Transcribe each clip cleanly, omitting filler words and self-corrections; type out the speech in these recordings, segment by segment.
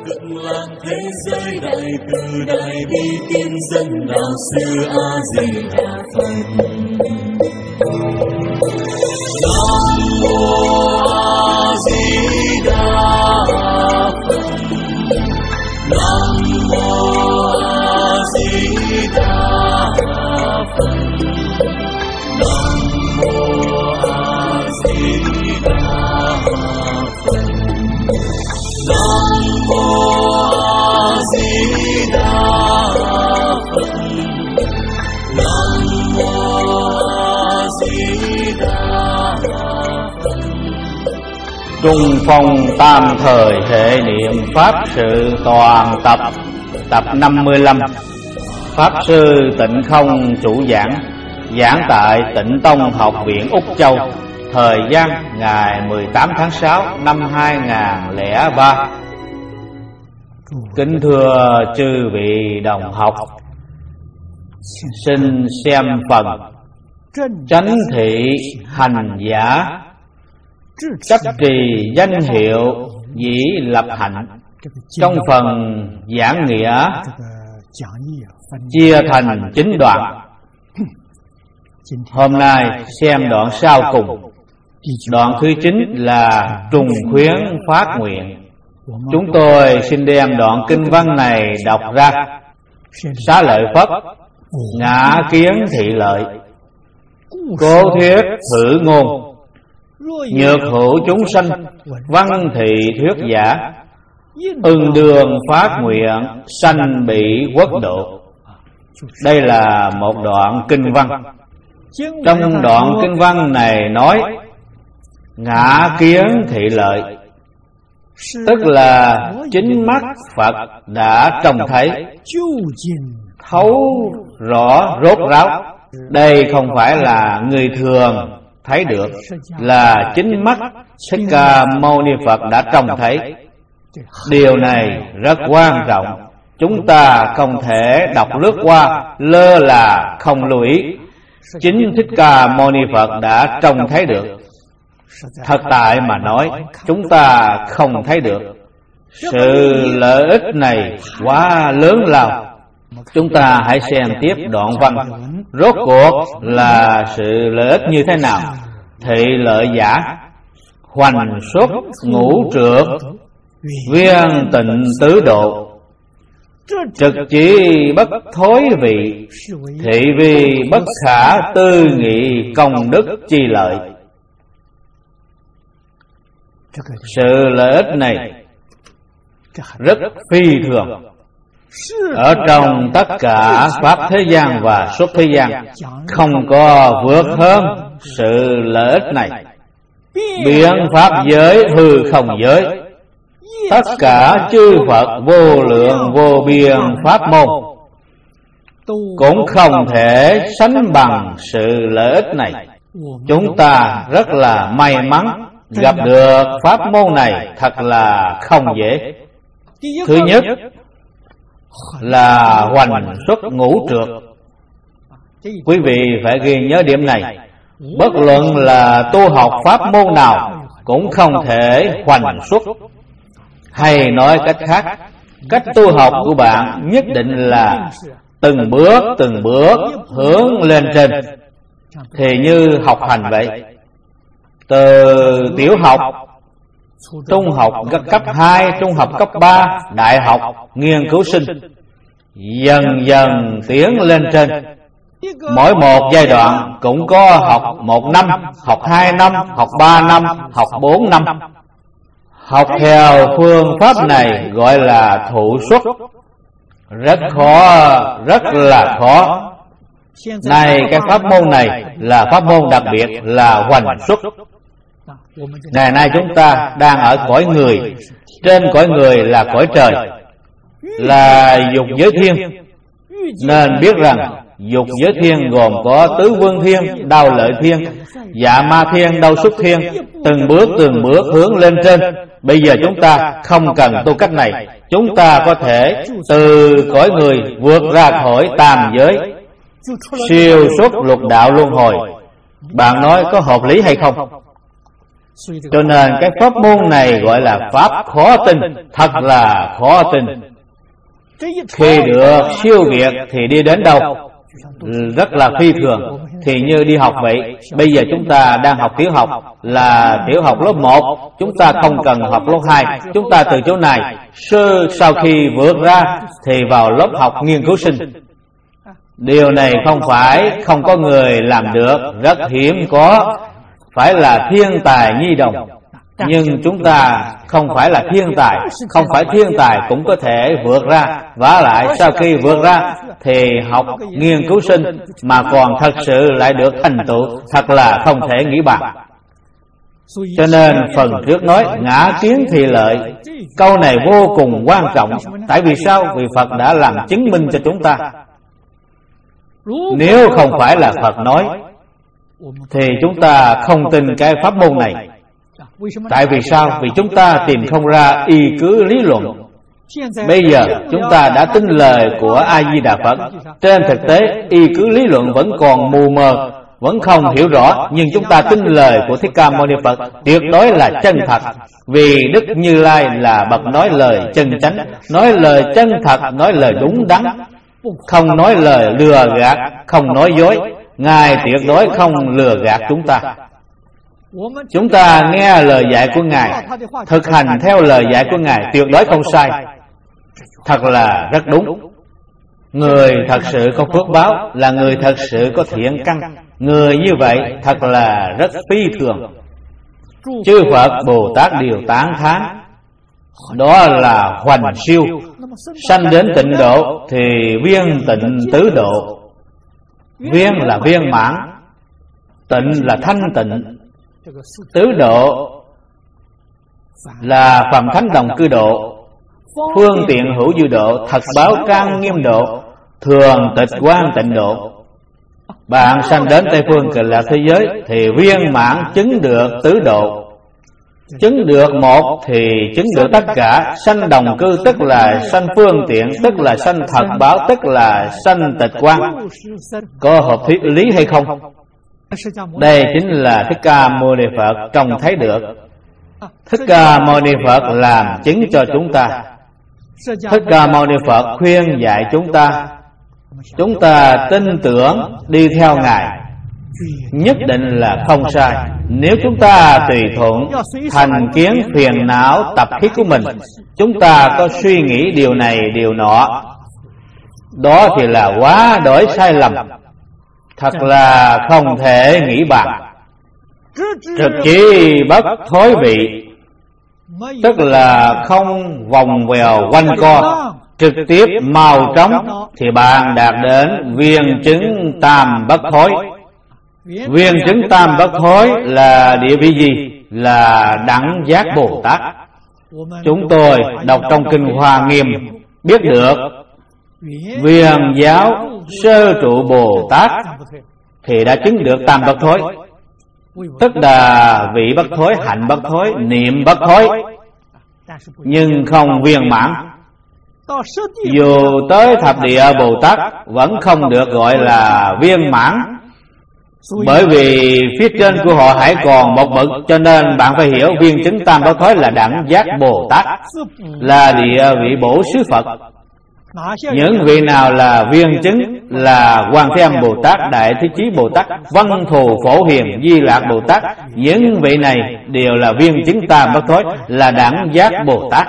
cực lạc thế giới đại từ đại bi tiên dân đạo sư A Di Đà Phật. Nam mô A Di Đà Phật. Nam mô A Di Đà Phật. Nam mô A Di Đà Phật. Nam mô A Di Đà Phật. Nam mô A Di Đà Phật. Trung phong tam thời hệ niệm pháp sự toàn tập, tập 55. Pháp sư Tịnh Không chủ giảng, giảng tại Tịnh Tông Học viện Úc Châu, thời gian ngày 18 tháng 6 năm 2003. Kính thưa chư vị đồng học, xin xem phần chánh thị hành giả, chấp trì danh hiệu dĩ lập hạnh, trong phần giảng nghĩa chia thành 9 đoạn. Hôm nay xem đoạn sau cùng. Đoạn thứ 9 là trùng khuyến phát nguyện. Chúng tôi xin đem đoạn kinh văn này đọc ra. Xá lợi Phất, ngã kiến thị lợi, cố thuyết thử ngôn, nhược hữu chúng sanh, văn thị thuyết giả, ưng đường phát nguyện, sanh bị quốc độ. Đây là một đoạn kinh văn. Trong đoạn kinh văn này nói ngã kiến thị lợi, tức là chính mắt Phật đã trông thấy, thấu rõ rốt ráo. Đây không phải là người thường thấy được, là chính mắt Thích Ca Mâu Ni Phật đã trông thấy. Điều này rất quan trọng, chúng ta không thể đọc lướt qua, lơ là không lưu ý. Chính Thích Ca Mâu Ni Phật đã trông thấy được. Thật tại mà nói, chúng ta không thấy được. Sự lợi ích này quá lớn lao. Chúng ta hãy xem tiếp đoạn văn. Rốt cuộc là sự lợi ích như thế nào? Thị lợi giả, hoành xuất ngũ trược, viên tịnh tứ độ, trực chỉ bất thối vị, thị vi bất khả tư nghị công đức chi lợi. Sự lợi ích này rất phi thường. Ở trong tất cả pháp thế gian và xuất thế gian, không có vượt hơn sự lợi ích này. Biện pháp giới hư không giới, tất cả chư Phật vô lượng vô biên pháp môn cũng không thể sánh bằng sự lợi ích này. Chúng ta rất là may mắn gặp được pháp môn này, thật là không dễ. Thứ nhất là hoành xuất ngũ trược. Quý vị phải ghi nhớ điểm này. Bất luận là tu học pháp môn nào cũng không thể hoành xuất. Hay nói cách khác, cách tu học của bạn nhất định là từng bước hướng lên trên. Thì như học hành vậy, từ tiểu học, trung học cấp 2, trung học cấp 3, đại học, nghiên cứu sinh, dần dần tiến lên trên. Mỗi một giai đoạn cũng có học 1 năm, học 2 năm, học 3 năm, học 4 năm. Học theo phương pháp này gọi là thụ xuất. Rất khó, rất là khó. Này, cái pháp môn này là pháp môn đặc biệt, là hoành xuất. Ngày nay chúng ta đang ở cõi người. Trên cõi người là cõi trời, là dục giới thiên. Nên biết rằng dục giới thiên gồm có tứ vương thiên, đao lợi thiên, dạ ma thiên, đau xuất thiên. Từng bước hướng lên trên. Bây giờ chúng ta không cần tu cách này. Chúng ta có thể từ cõi người vượt ra khỏi tam giới, siêu xuất lục đạo luân hồi. Bạn nói có hợp lý hay không? Cho nên cái pháp môn này gọi là pháp khó tin, thật là khó tin. Khi được siêu việt thì đi đến đâu? Rất là phi thường. Thì như đi học vậy. Bây giờ chúng ta đang học tiểu học, là tiểu học lớp 1. Chúng ta không cần học lớp 2. Chúng ta từ chỗ này sau khi vượt ra thì vào lớp học nghiên cứu sinh. Điều này không có người làm được, rất hiếm có, phải là thiên tài nhi đồng. Nhưng chúng ta không phải là thiên tài, không phải thiên tài cũng có thể vượt ra. Vả lại sau khi vượt ra thì học nghiên cứu sinh mà còn thật sự lại được thành tựu, thật là không thể nghĩ bàn. Cho nên phần trước nói ngã kiến thì lợi, câu này vô cùng quan trọng. Tại vì sao? Vì Phật đã làm chứng minh cho chúng ta. Nếu không phải là Phật nói thì chúng ta không tin cái pháp môn này. Tại vì sao? Vì chúng ta tìm không ra y cứ lý luận. Bây giờ chúng ta đã tin lời của A-di-đà Phật. Trên thực tế y cứ lý luận vẫn còn mù mờ, vẫn không hiểu rõ. Nhưng chúng ta tin lời của Thích Ca Mâu Ni Phật tuyệt đối là chân thật. Vì Đức Như Lai là bậc nói lời chân chánh, nói lời chân thật, nói lời đúng đắn, không nói lời lừa gạt, không nói dối. Ngài tuyệt đối không lừa gạt chúng ta. Chúng ta nghe lời dạy của Ngài, thực hành theo lời dạy của Ngài tuyệt đối không sai. Thật là rất đúng. Người thật sự có phước báo là người thật sự có thiện căn. Người như vậy thật là rất phi thường. Chư Phật Bồ Tát đều tán thán. Đó là hoành siêu. Sanh đến tịnh độ thì viên tịnh tứ độ. Viên là viên mãn, tịnh là thanh tịnh, tứ độ là phàm thánh đồng cư độ, phương tiện hữu dư độ, thật báo trang nghiêm độ, thường tịch quan tịnh độ. Bạn sanh đến Tây Phương Cực Lạc thế giới thì viên mãn chứng được tứ độ. Chứng được một thì chứng được tất cả. Sanh đồng cư tức là sanh phương tiện, tức là sanh thật báo, tức là sanh tịch quan. Có hợp thuyết lý hay không? Đây chính là Thích Ca Mâu Ni Phật trông thấy được. Thích Ca Mâu Ni Phật làm chứng cho chúng ta. Thích Ca Mâu Ni Phật khuyên dạy chúng ta tin tưởng đi theo Ngài, nhất định là không sai. Nếu chúng ta tùy thuận thành kiến phiền não tập khí của mình, chúng ta có suy nghĩ điều này điều nọ, đó thì là quá đổi sai lầm, thật là không thể nghĩ bàn. Trực chỉ bất thối vị, tức là không vòng vèo quanh co, trực tiếp mau trống thì bạn đạt đến viên chứng tam bất thối. Viên chứng tam bất thối là địa vị gì? Là đẳng giác Bồ Tát. Chúng tôi đọc trong Kinh Hoa Nghiêm biết được Viên giáo sơ trụ Bồ Tát thì đã chứng được tam bất thối, tức là vị bất thối, hạnh bất thối, niệm bất thối, nhưng không viên mãn. Dù tới thập địa Bồ Tát vẫn không được gọi là viên mãn, bởi vì phía trên của họ hãy còn một bậc. Cho nên bạn phải hiểu viên chứng tam bất thối là đẳng giác Bồ Tát, là địa vị bổ xứ Phật. Những vị nào là viên chứng là Quan Thế Âm Bồ Tát, Đại Thế Chí Bồ Tát, Văn Thù Phổ Hiền, Di Lạc Bồ Tát. Những vị này đều là viên chứng tam bất thối, là đẳng giác Bồ Tát.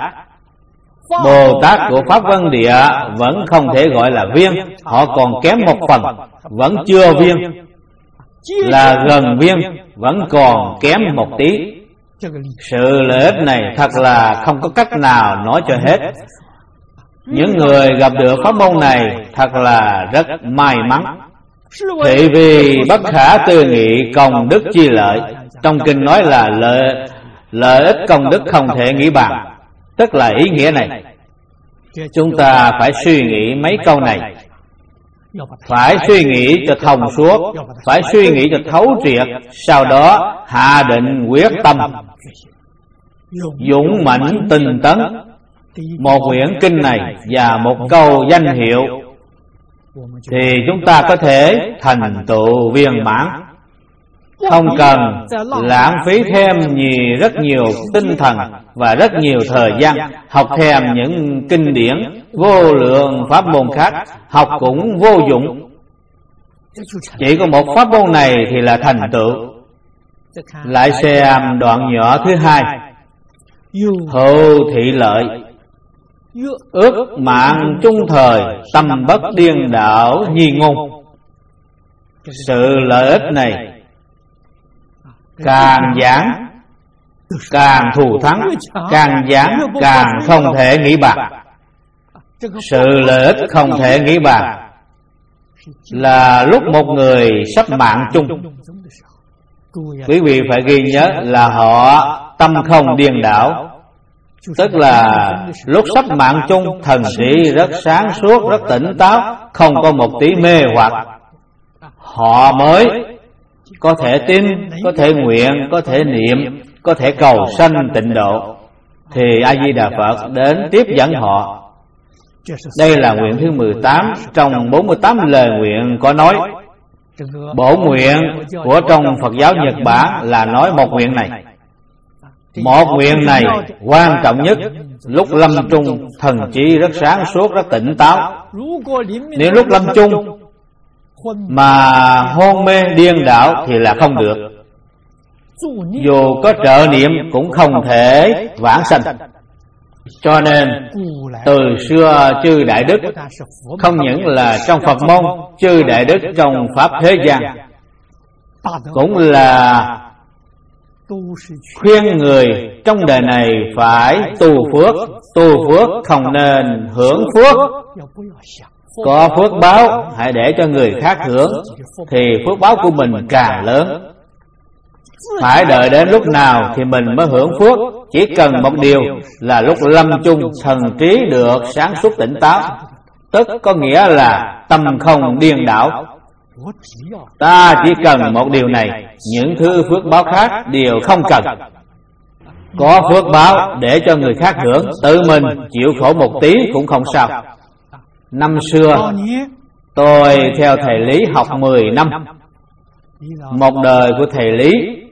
Bồ Tát của Pháp Vân Địa vẫn không thể gọi là viên, họ còn kém một phần, vẫn chưa viên, là gần viên, vẫn còn kém một tí. Sự lợi ích này thật là không có cách nào nói cho hết. Những người gặp được pháp môn này thật là rất may mắn. Thị vì bất khả tư nghị công đức chi lợi. Trong kinh nói là lợi ích công đức không thể nghĩ bàn, tức là ý nghĩa này. Chúng ta phải suy nghĩ mấy câu này, phải suy nghĩ cho thông suốt, phải suy nghĩ cho thấu triệt, sau đó hạ định quyết tâm, dũng mãnh tinh tấn. Một quyển kinh này và một câu danh hiệu thì chúng ta có thể thành tựu viên mãn. không cần lãng phí thêm rất nhiều tinh thần và rất nhiều thời gian học thêm những kinh điển vô lượng pháp môn khác, học cũng vô dụng. Chỉ có một pháp môn này thì là thành tựu. Lại xem đoạn nhỏ thứ hai: hữu thị lợi, ước mạng chung thời, tâm bất điên đảo nhi ngôn. Sự lợi ích này càng giảng càng thù thắng, càng giảng càng không thể nghĩ bàn. Sự lợi ích không thể nghĩ bàn là lúc một người sắp mạng chung. Quý vị phải ghi nhớ là họ tâm không điên đảo, tức là lúc sắp mạng chung, thần trí rất sáng suốt, rất tỉnh táo, không có một tí mê hoặc. Họ mới có thể tin, có thể nguyện, có thể niệm, có thể cầu sanh tịnh độ, thì A-di-đà Phật đến tiếp dẫn họ. Đây là nguyện thứ 18 trong 48 lời nguyện có nói. Bổ nguyện của trong Phật giáo Nhật Bản là nói một nguyện này. Một nguyện này quan trọng nhất lúc lâm chung, thần trí rất sáng suốt, rất tỉnh táo. Nếu lúc lâm chung mà hôn mê điên đảo thì là không được. Dù có trợ niệm cũng không thể vãng sanh. Cho nên từ xưa chư đại đức không những là trong Phật môn, chư đại đức trong pháp thế gian cũng là khuyên người trong đời này phải tu phước. Tu phước không nên hưởng phước. Có phước báo hãy để cho người khác hưởng, thì phước báo của mình càng lớn. Phải đợi đến lúc nào thì mình mới hưởng phước. Chỉ cần một điều là lúc lâm chung thần trí được sáng suốt tỉnh táo, tức có nghĩa là tâm không điên đảo. Ta chỉ cần một điều này, những thứ phước báo khác đều không cần. Có phước báo để cho người khác hưởng, tự mình chịu khổ một tí cũng không sao. Năm xưa tôi theo thầy Lý học 10 năm. Một đời của thầy Lý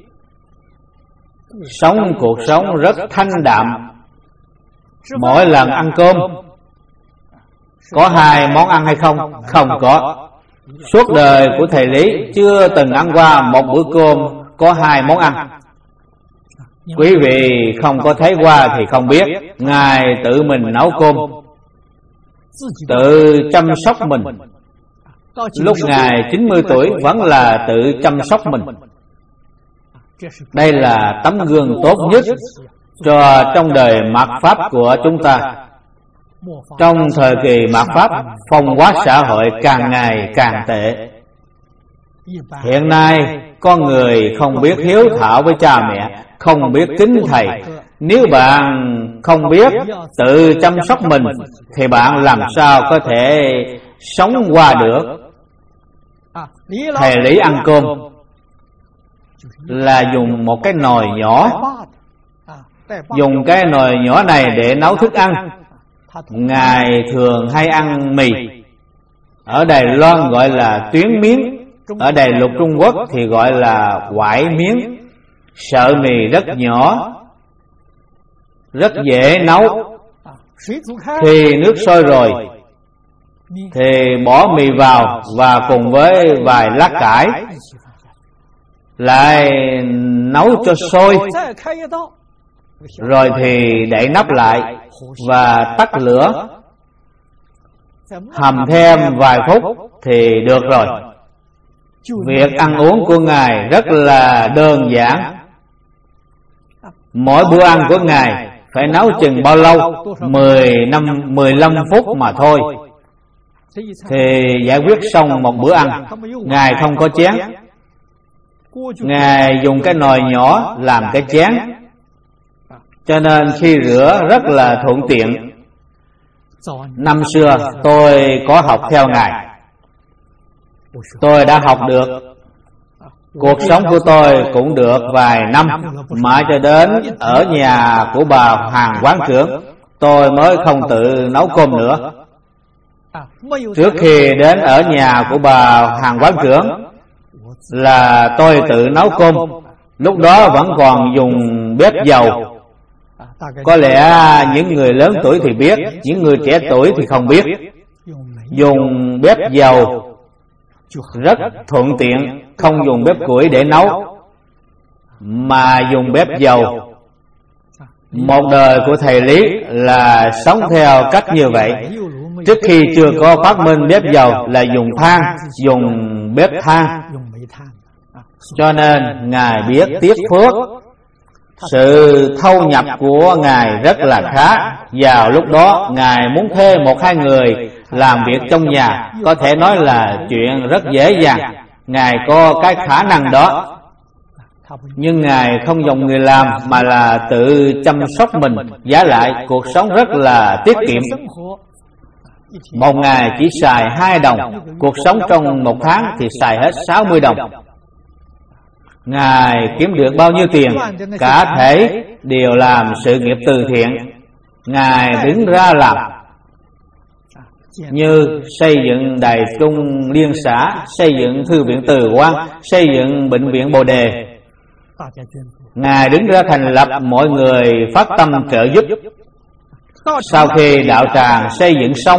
sống cuộc sống rất thanh đạm. Mỗi lần ăn cơm có 2 món ăn hay không? Không có. Suốt đời của thầy Lý chưa từng ăn qua một bữa cơm có 2 món ăn. Quý vị không có thấy qua thì không biết. Ngài tự mình nấu cơm, tự chăm sóc mình. Lúc Ngài 90 tuổi vẫn là tự chăm sóc mình. Đây là tấm gương tốt nhất cho trong đời mạt Pháp của chúng ta. Trong thời kỳ mạt Pháp, phong hóa xã hội càng ngày càng tệ. Hiện nay con người không biết hiếu thảo với cha mẹ, không biết kính thầy. Nếu bạn không biết tự chăm sóc mình thì bạn làm sao có thể sống qua được. Thầy Lý ăn cơm là dùng một cái nồi nhỏ. Dùng cái nồi nhỏ này để nấu thức ăn. Ngài thường hay ăn mì. Ở Đài Loan gọi là tuyến miếng, ở Đài Lục Trung Quốc thì gọi là quải miếng. Sợi mì rất nhỏ, rất dễ nấu. Khi nước sôi rồi thì bỏ mì vào và cùng với vài lá cải lại nấu cho sôi, rồi thì đậy nắp lại và tắt lửa, hầm thêm vài phút thì được rồi. Việc ăn uống của Ngài rất là đơn giản. Mỗi bữa ăn của Ngài phải nấu chừng bao lâu? 15 phút mà thôi thì giải quyết xong một bữa ăn. Ngài không có chén, Ngài dùng cái nồi nhỏ làm cái chén, cho nên khi rửa rất là thuận tiện. Năm xưa tôi có học theo Ngài, tôi đã học được. Cuộc sống của tôi cũng được vài năm, mãi cho đến ở nhà của bà Hàng quán trưởng tôi mới không tự nấu cơm nữa. Trước khi đến ở nhà của bà Hàng quán trưởng, là tôi tự nấu cơm. Lúc đó vẫn còn dùng bếp dầu. Có lẽ những người lớn tuổi thì biết, những người trẻ tuổi thì không biết. Dùng bếp dầu rất thuận tiện, không dùng bếp củi để nấu, mà dùng bếp dầu. Một đời của thầy Lý là sống theo cách như vậy. Trước khi chưa có phát minh bếp dầu là dùng than, dùng bếp than. Cho nên Ngài biết tiếc phước. Sự thâu nhập của Ngài rất là khá. Vào lúc đó Ngài muốn thuê 1-2 người làm việc trong nhà, có thể nói là chuyện rất dễ dàng. Ngài có cái khả năng đó. Nhưng Ngài không dùng người làm mà là tự chăm sóc mình. Vả lại cuộc sống rất là tiết kiệm. Một ngày chỉ xài 2 đồng. Cuộc sống trong 1 tháng thì xài hết 60 đồng. Ngài kiếm được bao nhiêu tiền, cả thể đều làm sự nghiệp từ thiện. Ngài đứng ra làm, như xây dựng đài trung liên xã, xây dựng thư viện Từ Quan, xây dựng bệnh viện Bồ Đề. Ngài đứng ra thành lập, mọi người phát tâm trợ giúp. Sau khi đạo tràng xây dựng xong,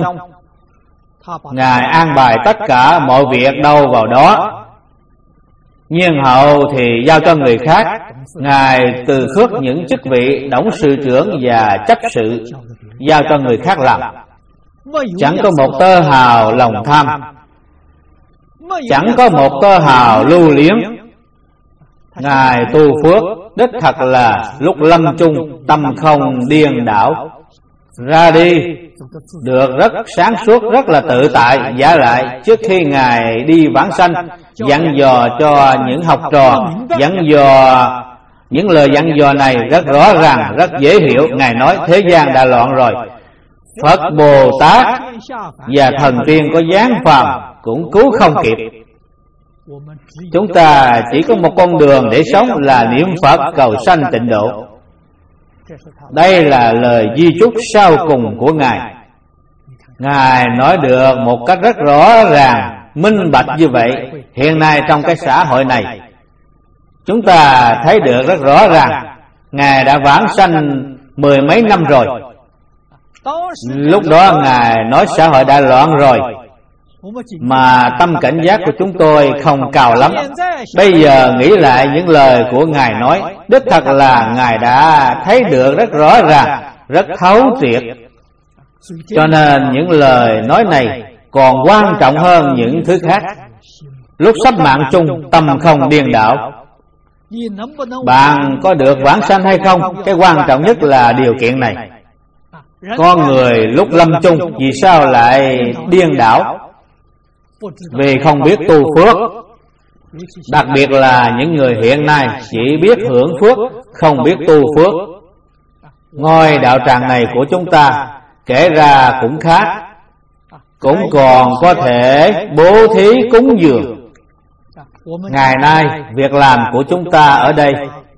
Ngài an bài tất cả mọi việc đâu vào đó. Nhiên hậu thì giao cho người khác. Ngài từ khước những chức vị董sự trưởng và chấp sự, giao cho người khác làm. Chẳng có một tơ hào lòng tham, chẳng có một tơ hào lưu liếng. Ngài tu phước đích thật là lúc lâm chung tâm không điên đảo, ra đi được rất sáng suốt, rất là tự tại. Vả lại trước khi Ngài đi vãng sanh, dặn dò cho những học trò, những lời dặn dò này rất rõ ràng, rất dễ hiểu. Ngài nói thế gian đã loạn rồi, Phật Bồ Tát và thần tiên có giáng phàm cũng cứu không kịp. Chúng ta chỉ có một con đường để sống là niệm Phật cầu sanh tịnh độ. Đây là lời di chúc sau cùng của Ngài. Ngài nói được một cách rất rõ ràng, minh bạch như vậy. Hiện nay trong cái xã hội này, chúng ta thấy được rất rõ ràng. Ngài đã vãng sanh 10 mấy năm rồi. Lúc đó Ngài nói xã hội đã loạn rồi, mà tâm cảnh giác của chúng tôi không cao lắm. Bây giờ nghĩ lại những lời của Ngài nói, đích thật là Ngài đã thấy được rất rõ ràng, rất thấu triệt. Cho nên những lời nói này còn quan trọng hơn những thứ khác. Lúc sắp mạng chung, tâm không điên đảo. Bạn có được vãng sanh hay không, cái quan trọng nhất là điều kiện này. Con người lúc lâm chung vì sao lại điên đảo? Vì không biết tu phước. Đặc biệt là những người hiện nay chỉ biết hưởng phước, không biết tu phước. Ngôi đạo tràng này của chúng ta kể ra cũng khá, cũng còn có thể bố thí cúng dường. Ngày nay việc làm của chúng ta ở đây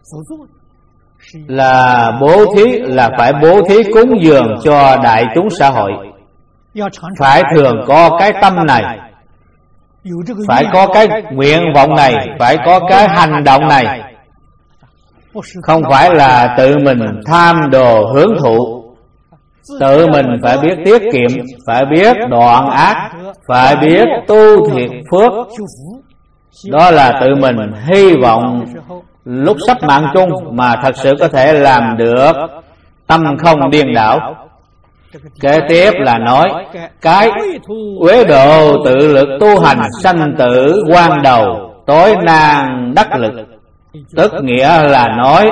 là bố thí, là phải bố thí cúng dường cho đại chúng xã hội. Phải thường có cái tâm này, phải có cái nguyện vọng này, phải có cái hành động này. Không phải là tự mình tham đồ hưởng thụ. Tự mình phải biết tiết kiệm, phải biết đoạn ác, phải biết tu thiện phước. Đó là tự mình hy vọng lúc sắp mạng chung mà thật sự có thể làm được tâm không điên đảo. Kế tiếp là nói cái uế độ tự lực tu hành, sanh tử quan đầu, tối nan đắc lực. Tức nghĩa là nói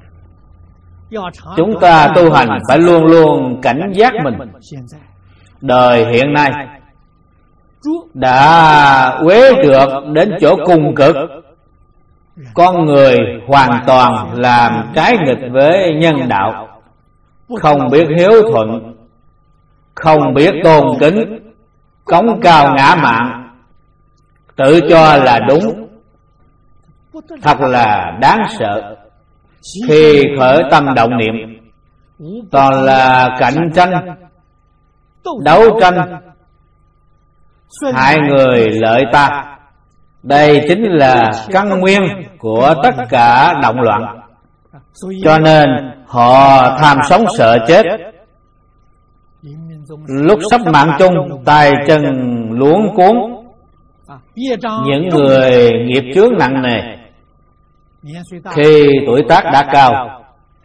chúng ta tu hành phải luôn luôn cảnh giác mình. Đời hiện nay đã uế trượt đến chỗ cùng cực. Con người hoàn toàn làm trái nghịch với nhân đạo, không biết hiếu thuận, không biết tôn kính, cống cao ngã mạn, tự cho là đúng. Thật là đáng sợ. Khi khởi tâm động niệm toàn là cạnh tranh, đấu tranh, hại người lợi ta. Đây chính là căn nguyên của tất cả động loạn. Cho nên họ tham sống sợ chết. Lúc sắp mạng chung, tay chân luống cuốn. Những người nghiệp chướng nặng nề, khi tuổi tác đã cao,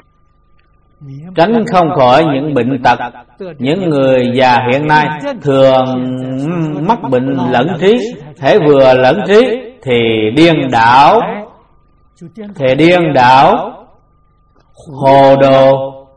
tránh không khỏi những bệnh tật. Những người già hiện nay thường mắc bệnh lẫn trí. Hễ vừa lẫn trí thì điên đảo, hồ đồ.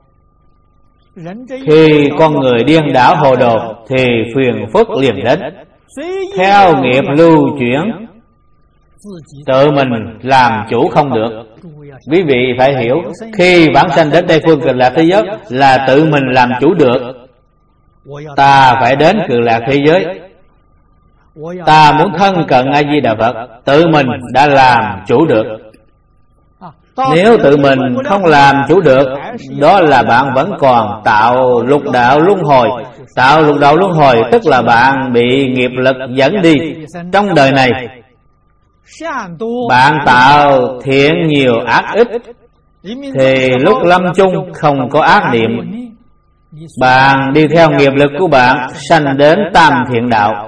Khi con người điên đảo hồ đồ thì phiền phức liền đến. Theo nghiệp lưu chuyển, tự mình làm chủ không được. Quý vị phải hiểu, khi bản sanh đến Tây Phương Cực Lạc thế giới là tự mình làm chủ được. Ta phải đến Cực Lạc thế giới. Ta muốn thân cận A Di Đà Phật, tự mình đã làm chủ được. Nếu tự mình không làm chủ được, đó là bạn vẫn còn tạo lục đạo luân hồi. Tạo lục đạo luân hồi tức là bạn bị nghiệp lực dẫn đi. Trong đời này, bạn tạo thiện nhiều ác ít, thì lúc lâm chung không có ác niệm. Bạn đi theo nghiệp lực của bạn sanh đến tam thiện đạo.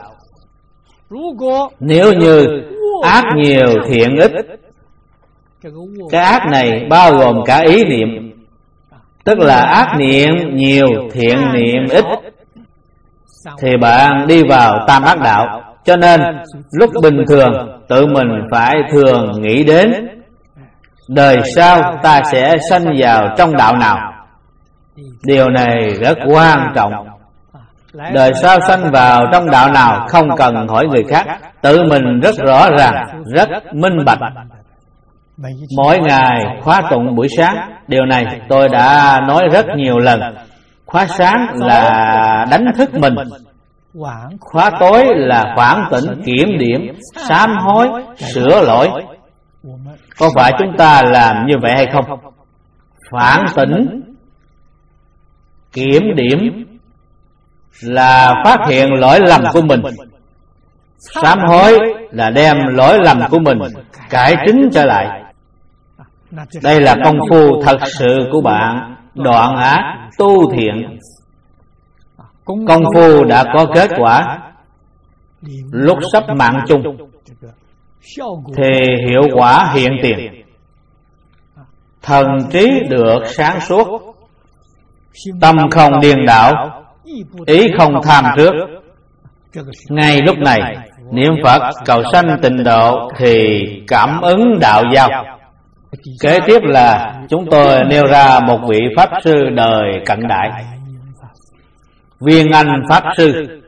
Nếu như ác nhiều thiện ít, cái ác này bao gồm cả ý niệm, tức là ác niệm nhiều thiện niệm ít, thì bạn đi vào tam ác đạo. Cho nên lúc bình thường tự mình phải thường nghĩ đến đời sau ta sẽ sanh vào trong đạo nào. Điều này rất quan trọng. Đời sau sanh vào trong đạo nào không cần hỏi người khác, tự mình rất rõ ràng, rất minh bạch. Mỗi ngày khóa tụng buổi sáng, điều này tôi đã nói rất nhiều lần. Khóa sáng là đánh thức mình, khóa tối là phản tỉnh, kiểm điểm, sám hối, sửa lỗi. Có phải chúng ta làm như vậy hay không? Phản tỉnh, kiểm điểm là phát hiện lỗi lầm của mình. Sám hối là đem lỗi lầm của mình cải chính trở lại. Đây là công phu thật sự của bạn đoạn ác tu thiện. Công phu đã có kết quả. Lúc sắp mạng chung thì hiệu quả hiện tiền. Thần trí được sáng suốt, tâm không điên đảo, ý không tham trước. Ngay lúc này niệm Phật cầu sanh tịnh độ thì cảm ứng đạo giao. Kế tiếp là chúng tôi nêu ra một vị Pháp Sư đời cận đại, Viên Anh Pháp Sư,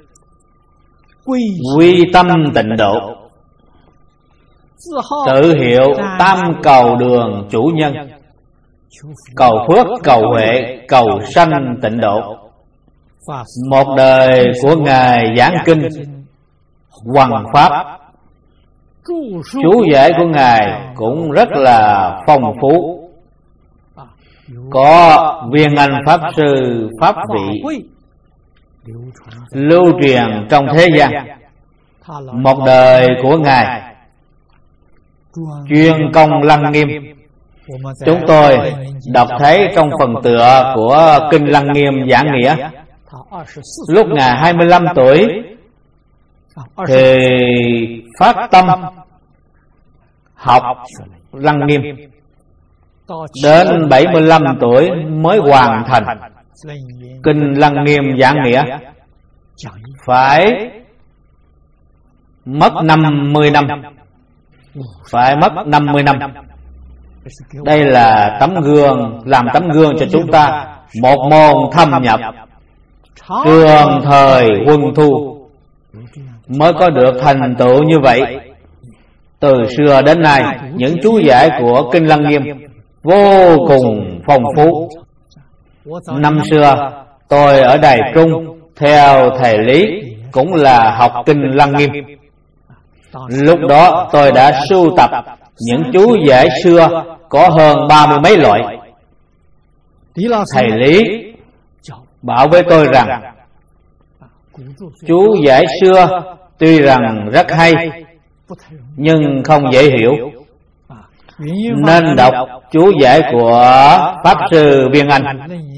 quy tâm tịnh độ, tự hiệu tam cầu đường chủ nhân, cầu phước, cầu huệ, cầu sanh tịnh độ. Một đời của Ngài giảng kinh hoằng pháp, chú giải của Ngài cũng rất là phong phú. Có Viên Anh Pháp Sư pháp vị lưu truyền trong thế gian. Một đời của Ngài chuyên công Lăng Nghiêm. Chúng tôi đọc thấy trong phần tựa của Kinh Lăng Nghiêm giảng nghĩa, lúc Ngài 25 tuổi thì phát tâm học Lăng Nghiêm, đến 75 tuổi mới hoàn thành Kinh Lăng Nghiêm giảng nghĩa. Phải mất 50 năm. Phải mất 50 năm. Đây là tấm gương, làm tấm gương cho chúng ta. Một môn thâm nhập, trường thời huân thu mới có được thành tựu như vậy. Từ xưa đến nay, những chú giải của Kinh Lăng Nghiêm vô cùng phong phú. Năm xưa tôi ở Đài Trung theo thầy Lý, cũng là học Kinh Lăng Nghiêm. Lúc đó tôi đã sưu tập những chú giải xưa có hơn 30 mấy loại. Thầy Lý bảo với tôi rằng chú giải xưa tuy rằng rất hay, nhưng không dễ hiểu, nên đọc chú giải của Pháp Sư Viên Anh.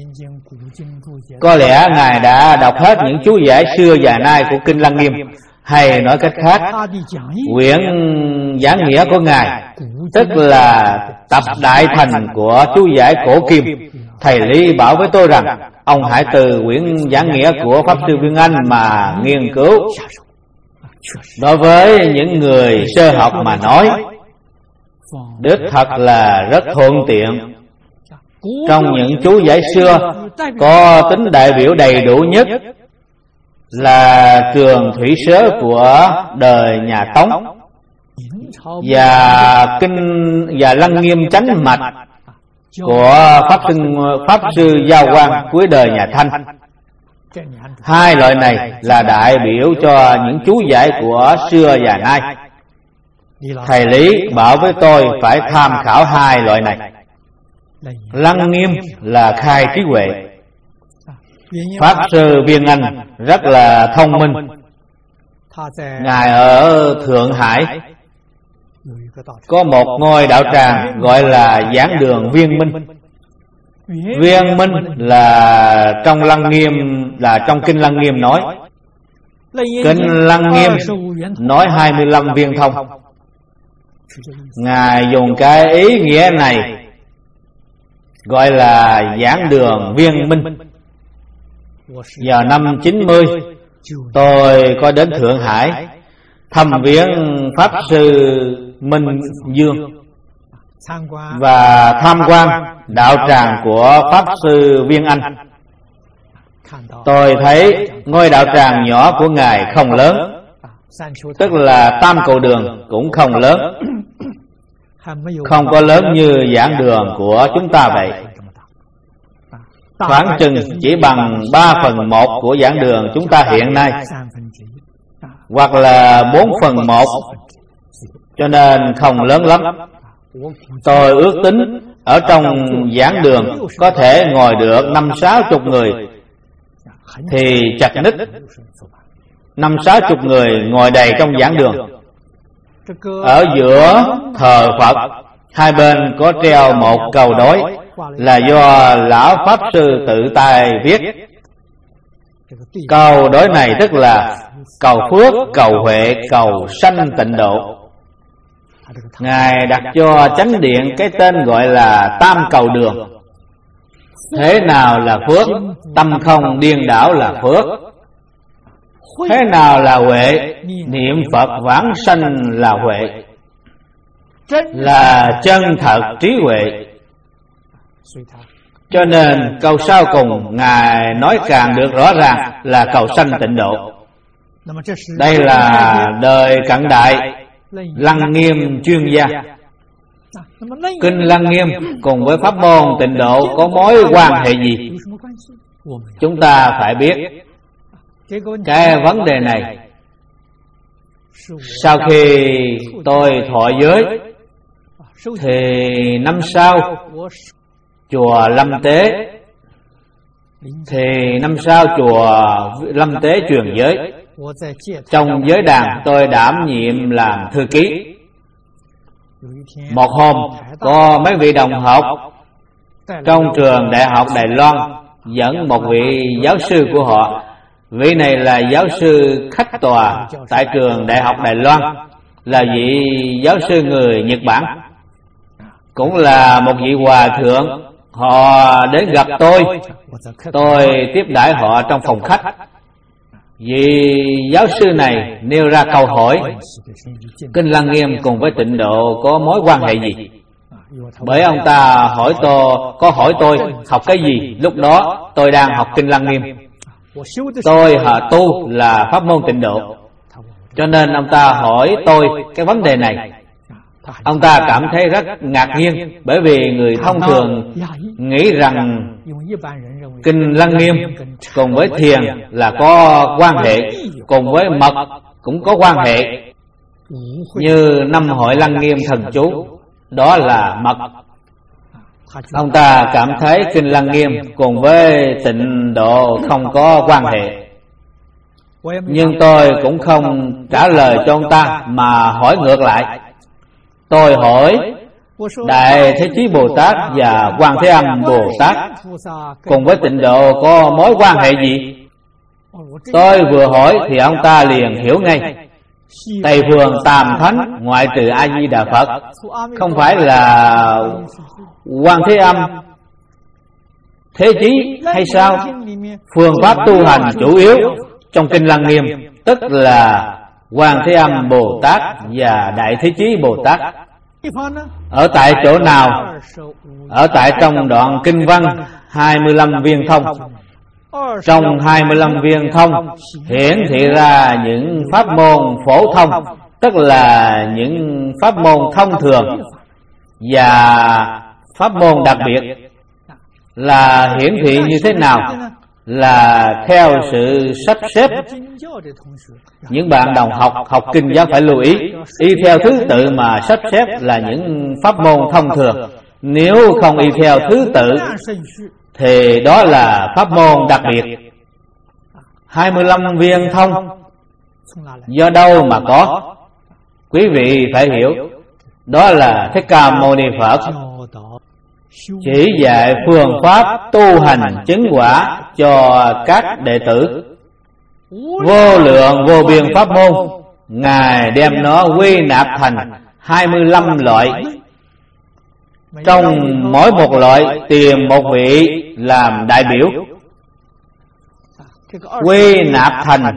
Có lẽ Ngài đã đọc hết những chú giải xưa và nay của Kinh Lăng Nghiêm, hay nói cách khác, quyển giảng nghĩa của Ngài, tức là tập đại thành của chú giải cổ kim. Thầy Lý bảo với tôi rằng ông hãy từ quyển giảng nghĩa của Pháp Sư Viên Anh mà nghiên cứu. Đối với những người sơ học mà nói, đích thật là rất thuận tiện. Trong những chú giải xưa có tính đại biểu đầy đủ nhất là Trường Thủy Sớ của đời nhà Tống và Kinh và Lăng Nghiêm Chánh Mạch của Pháp Sư Giao Quang cuối đời nhà Thanh. Hai loại này là đại biểu cho những chú giải của xưa và nay. Thầy Lý bảo với tôi phải tham khảo hai loại này. Lăng Nghiêm là khai trí huệ. Pháp Sư Viên Anh rất là thông minh. Ngài ở Thượng Hải có một ngôi đạo tràng gọi là Giảng Đường Viên Minh. Viên Minh là trong Lăng Nghiêm, là trong Kinh Lăng Nghiêm nói. Kinh Lăng Nghiêm nói 25 viên thông. Ngài dùng cái ý nghĩa này gọi là Giảng Đường Viên Minh. Vào năm 90, tôi có đến Thượng Hải thăm viếng Pháp Sư Minh Dương và tham quan đạo tràng của Pháp Sư Viên Anh. Tôi thấy ngôi đạo tràng nhỏ của Ngài không lớn, tức là Tam Cầu Đường cũng không lớn, không có lớn như giảng đường của chúng ta vậy. Khoảng chừng chỉ bằng 3/1 của giảng đường chúng ta hiện nay, hoặc là 4/1, cho nên không lớn lắm. Tôi ước tính ở trong giảng đường có thể ngồi được 50-60 người thì chặt nít. 50-60 người ngồi đầy trong giảng đường. Ở giữa thờ Phật, hai bên có treo một cầu đối, là do lão Pháp Sư tự tay viết. Cầu đối này tức là cầu phước, cầu huệ, cầu sanh tịnh độ. Ngài đặt cho chánh điện cái tên gọi là Tam Cầu Đường. Thế nào là phước? Tâm không điên đảo là phước. Thế nào là huệ? Niệm Phật vãng sanh là huệ, là chân thật trí huệ. Cho nên câu sau cùng Ngài nói càng được rõ ràng là cầu sanh tịnh độ. Đây là đời cận đại Lăng Nghiêm chuyên gia. Kinh Lăng Nghiêm cùng với pháp môn tịnh độ có mối quan hệ gì? Chúng ta phải biết. Cái vấn đề này, sau khi tôi thọ giới thì năm sau chùa Lâm Tế, thì năm sau chùa Lâm Tế truyền giới. Trong giới đàn tôi đảm nhiệm làm thư ký. Một hôm có mấy vị đồng học trong trường Đại học Đài Loan dẫn một vị giáo sư của họ. Vị này là giáo sư khách tòa tại trường Đại học Đài Loan, là vị giáo sư người Nhật Bản, cũng là một vị hòa thượng. Họ đến gặp tôi tiếp đãi họ trong phòng khách. Vị giáo sư này nêu ra câu hỏi: Kinh Lăng Nghiêm cùng với tịnh độ có mối quan hệ gì? Bởi ông ta hỏi tôi học cái gì. Lúc đó tôi đang học Kinh Lăng Nghiêm. Tôi tu là pháp môn tịnh độ, cho nên ông ta hỏi tôi cái vấn đề này. Ông ta cảm thấy rất ngạc nhiên, bởi vì người thông thường nghĩ rằng Kinh Lăng Nghiêm cùng với thiền là có quan hệ, cùng với mật cũng có quan hệ. Như năm hội Lăng Nghiêm thần chú, đó là mật. Ông ta cảm thấy Kinh Lăng Nghiêm cùng với tịnh độ không có quan hệ. Nhưng tôi cũng không trả lời cho ông ta, mà hỏi ngược lại. Tôi hỏi Đại Thế Chí Bồ Tát và Quan Thế Âm Bồ Tát cùng với Tịnh Độ có mối quan hệ gì? Tôi vừa hỏi thì ông ta liền hiểu ngay. Tây phương Tam Thánh ngoại trừ A Di Đà Phật không phải là Quan Thế Âm Thế Chí hay sao? Phương pháp tu hành chủ yếu trong Kinh Lăng Nghiêm tức là Quan Thế Âm Bồ Tát và Đại Thế Chí Bồ Tát. Ở tại chỗ nào? Ở tại trong đoạn Kinh Văn 25 viên thông. Trong 25 viên thông hiển thị ra những pháp môn phổ thông, tức là những pháp môn thông thường, và pháp môn đặc biệt là hiển thị như thế nào? Là theo sự sắp xếp. Những bạn đồng học kinh giáo phải lưu ý, y theo thứ tự mà sắp xếp là những pháp môn thông thường. Nếu không y theo thứ tự thì đó là pháp môn đặc biệt. 25 viên thông do đâu mà có? Quý vị phải hiểu, đó là Thích Ca Mâu Ni Phật chỉ dạy phương pháp tu hành chứng quả cho các đệ tử. Vô lượng vô biên pháp môn, Ngài đem nó quy nạp thành 25 loại. Trong mỗi một loại tìm một vị làm đại biểu, quy nạp thành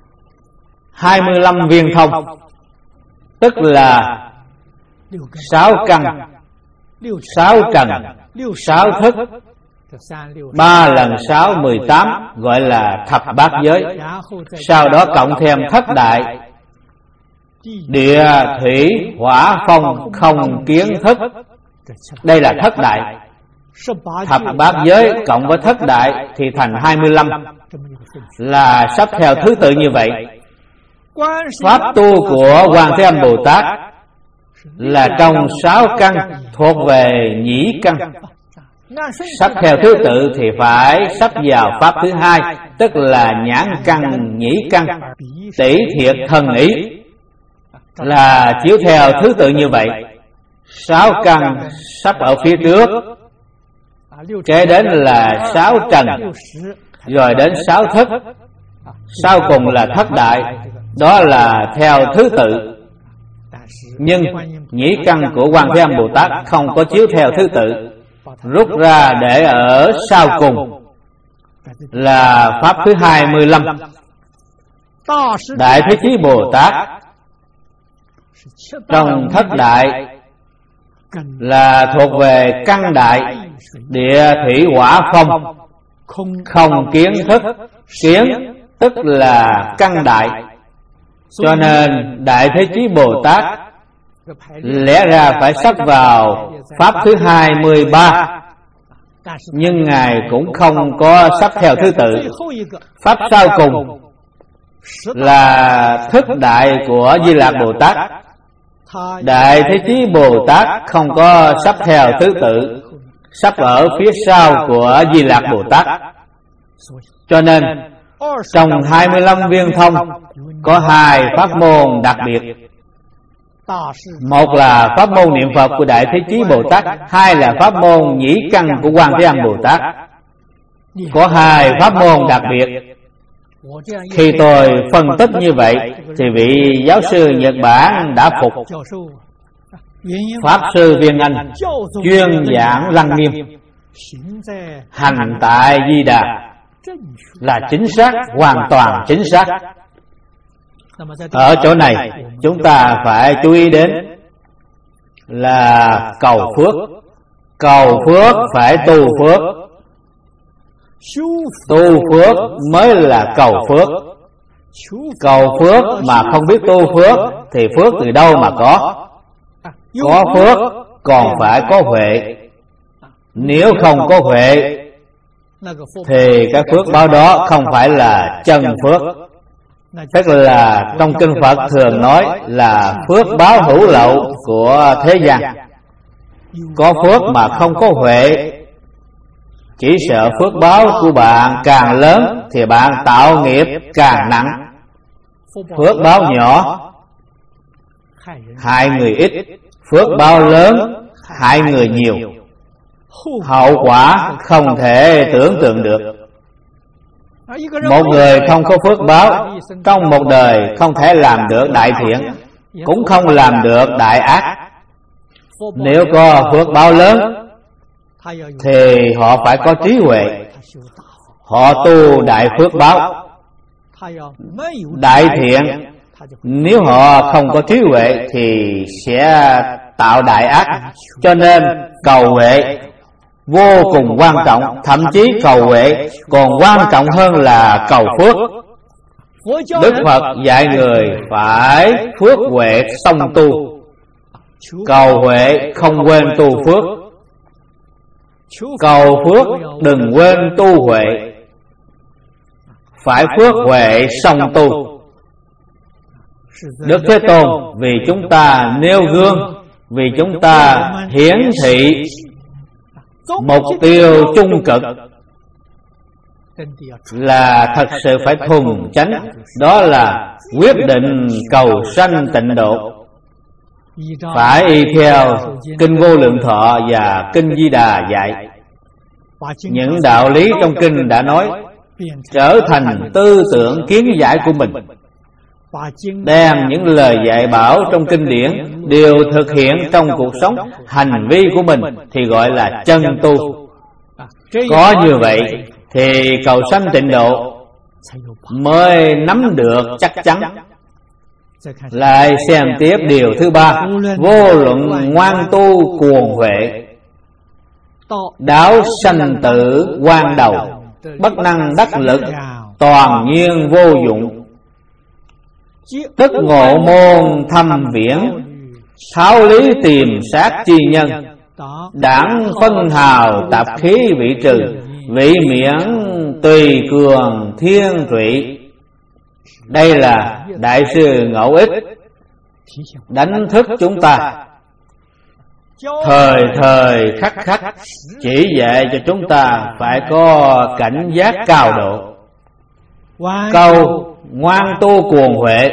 25 viên thông, tức là 6 căn, 6 trần, 6 thức, 3 lần 6 18, gọi là thập bát giới. Sau đó cộng thêm thất đại: địa, thủy, hỏa, phong, không, kiến, thức. Đây là thất đại. Thập bát giới cộng với thất đại thì thành 25, là sắp theo thứ tự như vậy. Pháp tu của Quan Thế Âm Bồ Tát là trong 6 căn thuộc về nhĩ căn. Sắp theo thứ tự thì phải sắp vào pháp thứ hai, tức là nhãn căn, nhĩ căn, tỷ thiệt thần ý, là chiếu theo thứ tự như vậy. 6 căn sắp ở phía trước, kế đến là 6 trần, rồi đến 6 thức, sau cùng là thất đại. Đó là theo thứ tự. Nhưng nhĩ căn của Quan Thế Âm Bồ Tát không có chiếu theo thứ tự, rút ra để ở sau cùng, là pháp thứ 25. Đại Thế Chí Bồ Tát trong thất đại là thuộc về căn đại: địa, thủy, hỏa, phong, không, kiến, thức. Kiến tức là căn đại. Cho nên Đại Thế Chí Bồ Tát lẽ ra phải sắp vào pháp thứ 23, nhưng Ngài cũng không có sắp theo thứ tự. Pháp sau cùng là thức đại của Di Lạc Bồ Tát. Đại Thế Chí Bồ Tát không có sắp theo thứ tự, sắp ở phía sau của Di Lạc Bồ Tát. Cho nên trong 25 viên thông có 2 pháp môn đặc biệt. Một là pháp môn niệm Phật của Đại Thế Chí Bồ Tát, 2 là pháp môn nhĩ căn của Quan Thế Âm Bồ Tát. Có 2 pháp môn đặc biệt. Khi tôi phân tích như vậy thì vị giáo sư Nhật Bản đã phục. Pháp sư Viên Anh chuyên giảng Lăng Nghiêm, hành tại Di Đà, là chính xác, hoàn toàn chính xác. Ở chỗ này chúng ta phải chú ý đến là cầu phước. Cầu phước phải tu phước. Tu phước mới là cầu phước. Cầu phước mà không biết tu phước thì phước từ đâu mà có? Có phước còn phải có huệ. Nếu không có huệ thì cái phước báo đó không phải là chân phước. Tức là trong kinh Phật thường nói là phước báo hữu lậu của thế gian. Có phước mà không có huệ, chỉ sợ phước báo của bạn càng lớn thì bạn tạo nghiệp càng nặng. phước báo nhỏ hại người ít, phước báo lớn hại người nhiều. Hậu quả không thể tưởng tượng được. Một người không có phước báo, trong một đời không thể làm được đại thiện, cũng không làm được đại ác. Nếu có phước báo lớn thì họ phải có trí huệ, họ tu đại phước báo, đại thiện. Nếu họ không có trí huệ thì sẽ tạo đại ác. Cho nên cầu huệ vô cùng quan trọng, thậm chí cầu huệ còn quan trọng hơn là cầu phước. Đức Phật dạy người phải phước huệ song tu, cầu huệ không quên tu phước, cầu phước đừng quên tu huệ, phải phước huệ song tu. Đức Thế Tôn vì chúng ta nêu gương, vì chúng ta hiển thị mục tiêu chung cực là thật sự phải thuần chánh, đó là quyết định cầu sanh tịnh độ. Phải y theo Kinh Vô Lượng Thọ và Kinh Di Đà dạy. Những đạo lý trong kinh đã nói trở thành tư tưởng kiến giải của mình, đem những lời dạy bảo trong kinh điển đều thực hiện trong cuộc sống hành vi của mình thì gọi là chân tu. Có như vậy thì cầu sanh tịnh độ mới nắm được chắc chắn. Lại xem tiếp điều thứ ba, vô luận ngoan tu cuồng huệ, đáo sanh tử quan đầu, bất năng đắc lực, toàn nhiên vô dụng. Tức ngộ môn thâm viễn, tháo lý tìm sát chi nhân, đảng phân hào tạp khí vị trừ, vị miễn tùy cường thiên trụy. Đây là Đại sư Ngẫu Ích đánh thức chúng ta, thời thời khắc khắc chỉ dạy cho chúng ta phải có cảnh giác cao độ. Câu ngoan tu cuồng huệ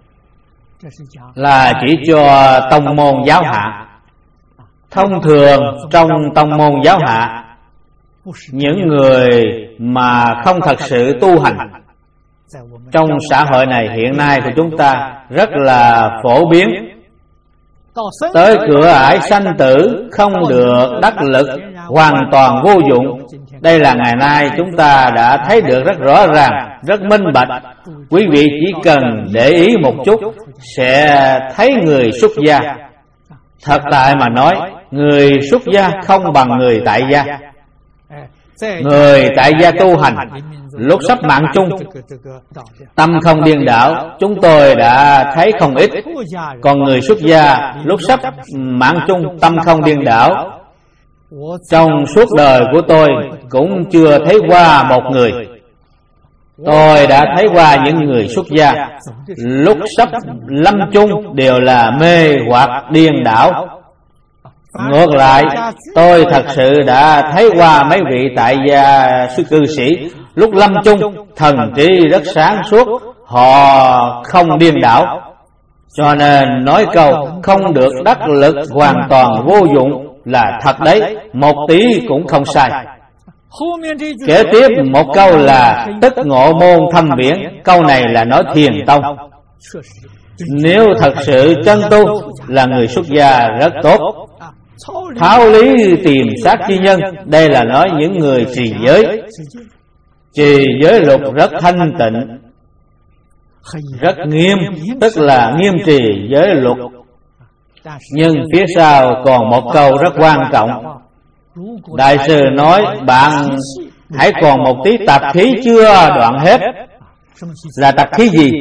là chỉ cho tông môn giáo hạ. Thông thường trong tông môn giáo hạ, những người mà không thật sự tu hành trong xã hội này hiện nay của chúng ta rất là phổ biến. Tới cửa ải sanh tử không được đắc lực, hoàn toàn vô dụng. Đây là ngày nay chúng ta đã thấy được rất rõ ràng, rất minh bạch. Quý vị chỉ cần để ý một chút sẽ thấy người xuất gia. Thật tại mà nói, người xuất gia không bằng người tại gia. Người tại gia tu hành lúc sắp mạng chung, tâm không điên đảo, chúng tôi đã thấy không ít. Còn người xuất gia lúc sắp mạng chung, tâm không điên đảo, trong suốt đời của tôi cũng chưa thấy qua một người. Tôi đã thấy qua những người xuất gia lúc sắp lâm chung đều là mê hoặc điên đảo. Ngược lại, tôi thật sự đã thấy qua mấy vị tại gia cư sĩ lúc lâm chung thần trí rất sáng suốt, họ không điên đảo. Cho nên nói câu không được đắc lực hoàn toàn vô dụng là thật đấy, một tí cũng không sai. Kế tiếp một câu là tức ngộ môn thâm viễn. Câu này là nói thiền tông. Nếu thật sự chân tu là người xuất gia rất tốt. Tháo lý tìm sát chi nhân, đây là nói những người trì giới. Trì giới luật rất thanh tịnh, rất nghiêm, tức là nghiêm trì giới luật. Nhưng phía sau còn một câu rất quan trọng. Đại sư nói bạn hãy còn một tí tạp khí chưa đoạn hết. Là tạp khí gì?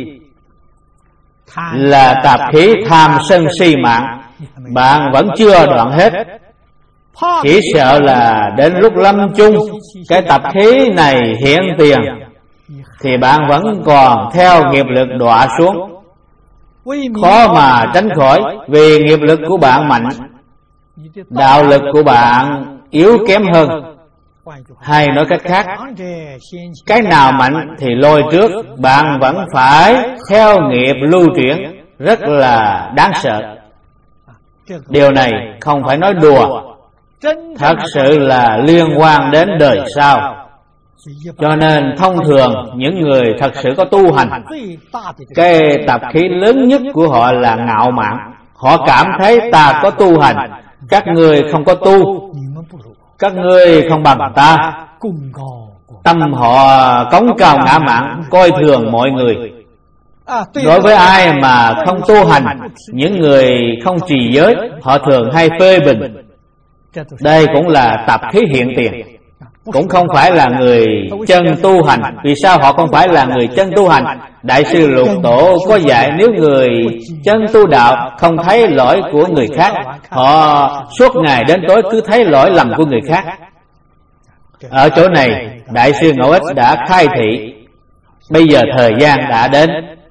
Là tạp khí tham sân si mạng. Bạn vẫn chưa đoạn hết. Chỉ sợ là đến lúc lâm chung cái tạp khí này hiện tiền thì bạn vẫn còn theo nghiệp lực đọa xuống. Khó mà tránh khỏi, vì nghiệp lực của bạn mạnh, đạo lực của bạn yếu kém hơn. Hay nói cách khác, cái nào mạnh thì lôi trước, bạn vẫn phải theo nghiệp lưu chuyển, rất là đáng sợ. Điều này không phải nói đùa, thật sự là liên quan đến đời sau. Cho nên thông thường những người thật sự có tu hành, cái tập khí lớn nhất của họ là ngạo mạn. Họ cảm thấy ta có tu hành, các ngươi không có tu, các ngươi không bằng ta. Tâm họ cống cao ngã mạn, coi thường mọi người. Đối với ai mà không tu hành, những người không trì giới, họ thường hay phê bình. Đây cũng là tập khí hiện tiền, cũng không phải là người chân tu hành. Vì sao họ không phải là người chân tu hành? Đại sư Lục Tổ có dạy, nếu người chân tu đạo không thấy lỗi của người khác, họ suốt ngày đến tối cứ thấy lỗi lầm của người khác. Ở chỗ này Đại sư Ngẫu Ích đã khai thị. Bây giờ thời gian đã đến.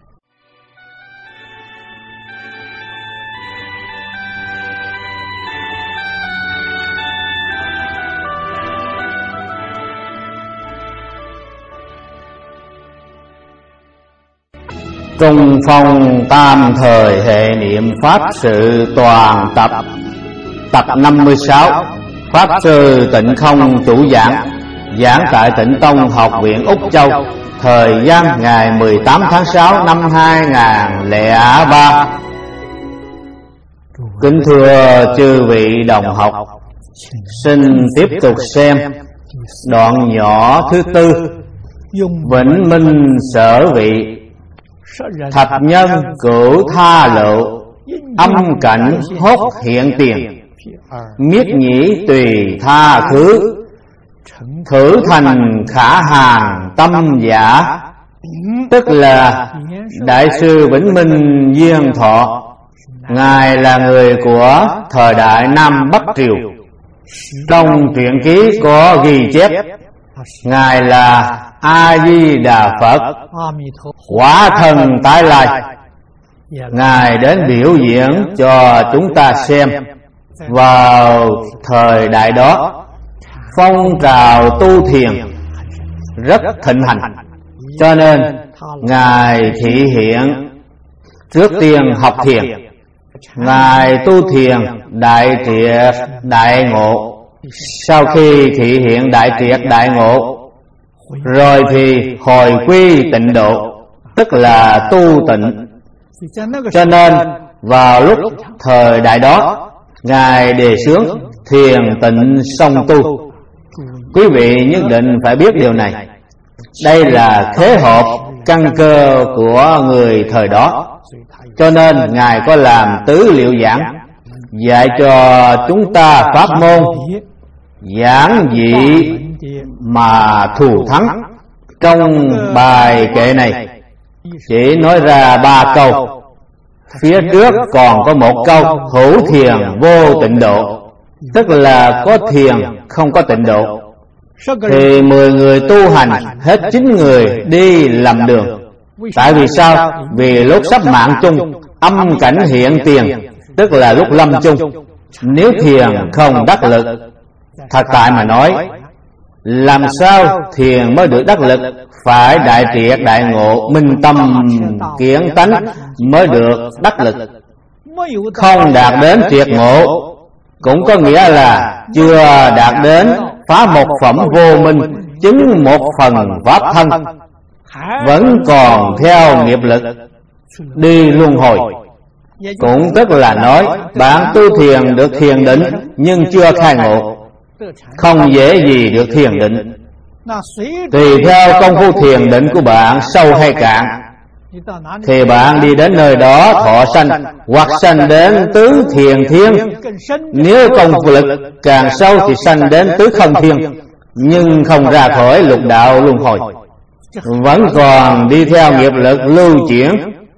Trung phong tam thời hệ niệm Pháp sự toàn tập. Tập 56. Pháp sư Tịnh Không chủ giảng, giảng tại Tịnh Tông Học viện Úc Châu. Thời gian ngày 18 tháng 6 năm 2003. Kính thưa chư vị đồng học, xin tiếp tục xem đoạn nhỏ thứ tư. Vĩnh minh sở vị, thập nhân cửu tha lộ, âm cảnh hốt hiện tiền, miết nhĩ tùy tha khứ, thử thành khả hàng tâm giả. Tức là Đại sư Vĩnh Minh Diên Thọ, Ngài là người của thời đại Nam Bắc Triều. Trong truyện ký có ghi chép, Ngài là A-di-đà Phật, quả thần tái lai. Ngài đến biểu diễn cho chúng ta xem. Vào thời đại đó, phong trào tu thiền rất thịnh hành, cho nên Ngài thị hiện trước tiên học thiền. Ngài tu thiền đại triệt đại ngộ. Sau khi thị hiện đại triệt đại ngộ rồi thì hồi quy tịnh độ, tức là tu tịnh. Cho nên vào lúc thời đại đó, Ngài đề xướng thiền tịnh song tu. Quý vị nhất định phải biết điều này. Đây là khế hợp căn cơ của người thời đó. Cho nên Ngài có làm tứ liệu giảng, dạy cho chúng ta pháp môn giản dị mà thù thắng. Trong bài kệ này chỉ nói ra 3 câu. Phía trước còn có một câu hữu thiền vô tịnh độ, tức là có thiền không có tịnh độ. Thì 10 người tu hành, hết 9 người đi lầm đường. Tại vì sao? Vì lúc sắp mạng chung, âm cảnh hiện tiền, tức là lúc lâm chung. Nếu thiền không đắc lực, thật tại mà nói, làm sao thiền mới được đắc lực? Phải đại triệt đại ngộ, minh tâm kiến tánh mới được đắc lực. Không đạt đến triệt ngộ cũng có nghĩa là chưa đạt đến phá một phẩm vô minh, chứng một phần pháp thân, vẫn còn theo nghiệp lực đi luân hồi. Cũng tức là nói bạn tu thiền được thiền định nhưng chưa khai ngộ, không dễ gì được thiền định. Tùy theo công phu thiền định của bạn sâu hay cạn, thì bạn đi đến nơi đó thọ sanh, hoặc sanh đến tứ thiền thiên. Nếu công phu lực càng sâu thì sanh đến tứ không thiên, nhưng không ra khỏi lục đạo luân hồi, vẫn còn đi theo nghiệp lực lưu chuyển.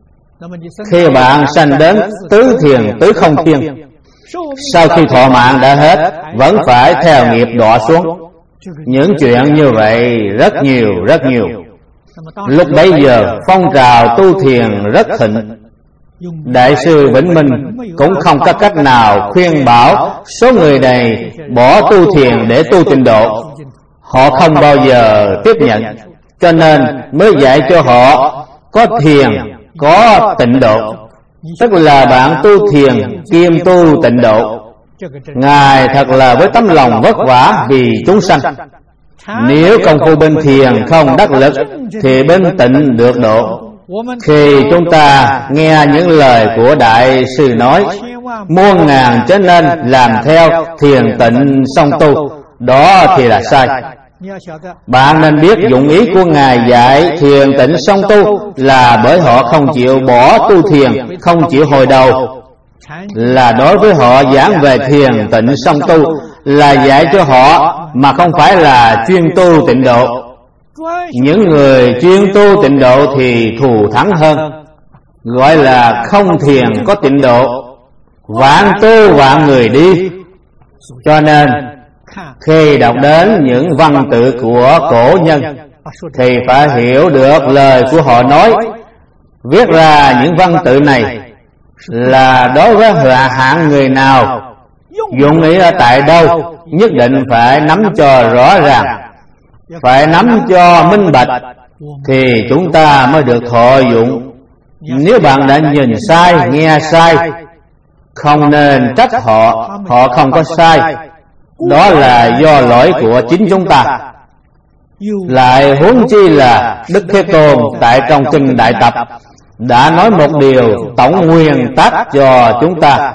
Khi bạn sanh đến tứ thiền tứ không thiên, sau khi thọ mạng đã hết, vẫn phải theo nghiệp đọa xuống. Những chuyện như vậy rất nhiều. Lúc bấy giờ phong trào tu thiền rất thịnh. Đại sư Vĩnh Minh cũng không có cách nào khuyên bảo số người này bỏ tu thiền để tu tịnh độ. họ không bao giờ tiếp nhận, cho nên mới dạy cho họ có thiền, có tịnh độ. Tức là bạn tu thiền kiêm tu tịnh độ. Ngài thật là với tấm lòng vất vả vì chúng sanh. Nếu công phu bên thiền không đắc lực thì bên tịnh được độ. Khi chúng ta nghe những lời của Đại sư nói, muôn ngàn chớ nên làm theo thiền tịnh song tu, đó thì là sai. Bạn nên biết dụng ý của Ngài dạy thiền tịnh song tu là bởi họ không chịu bỏ tu thiền, không chịu hồi đầu. Là đối với họ giảng về thiền tịnh song tu là dạy cho họ, mà không phải là chuyên tu tịnh độ. Những người chuyên tu tịnh độ thì thù thắng hơn, gọi là không thiền có tịnh độ, vạn tu vạn người đi. Cho nên khi đọc đến những văn tự của cổ nhân thì phải hiểu được lời của họ nói. Viết ra những văn tự này là đối với hạng người nào, dụng ý ở tại đâu, nhất định phải nắm cho rõ ràng, phải nắm cho minh bạch thì chúng ta mới được thọ dụng. Nếu bạn đã nhìn sai, nghe sai, không nên trách họ, họ không có sai, đó là do lỗi của chính chúng ta. Lại huống chi là Đức Thế Tôn tại trong kinh Đại Tập đã nói một điều tổng nguyên tắc cho chúng ta,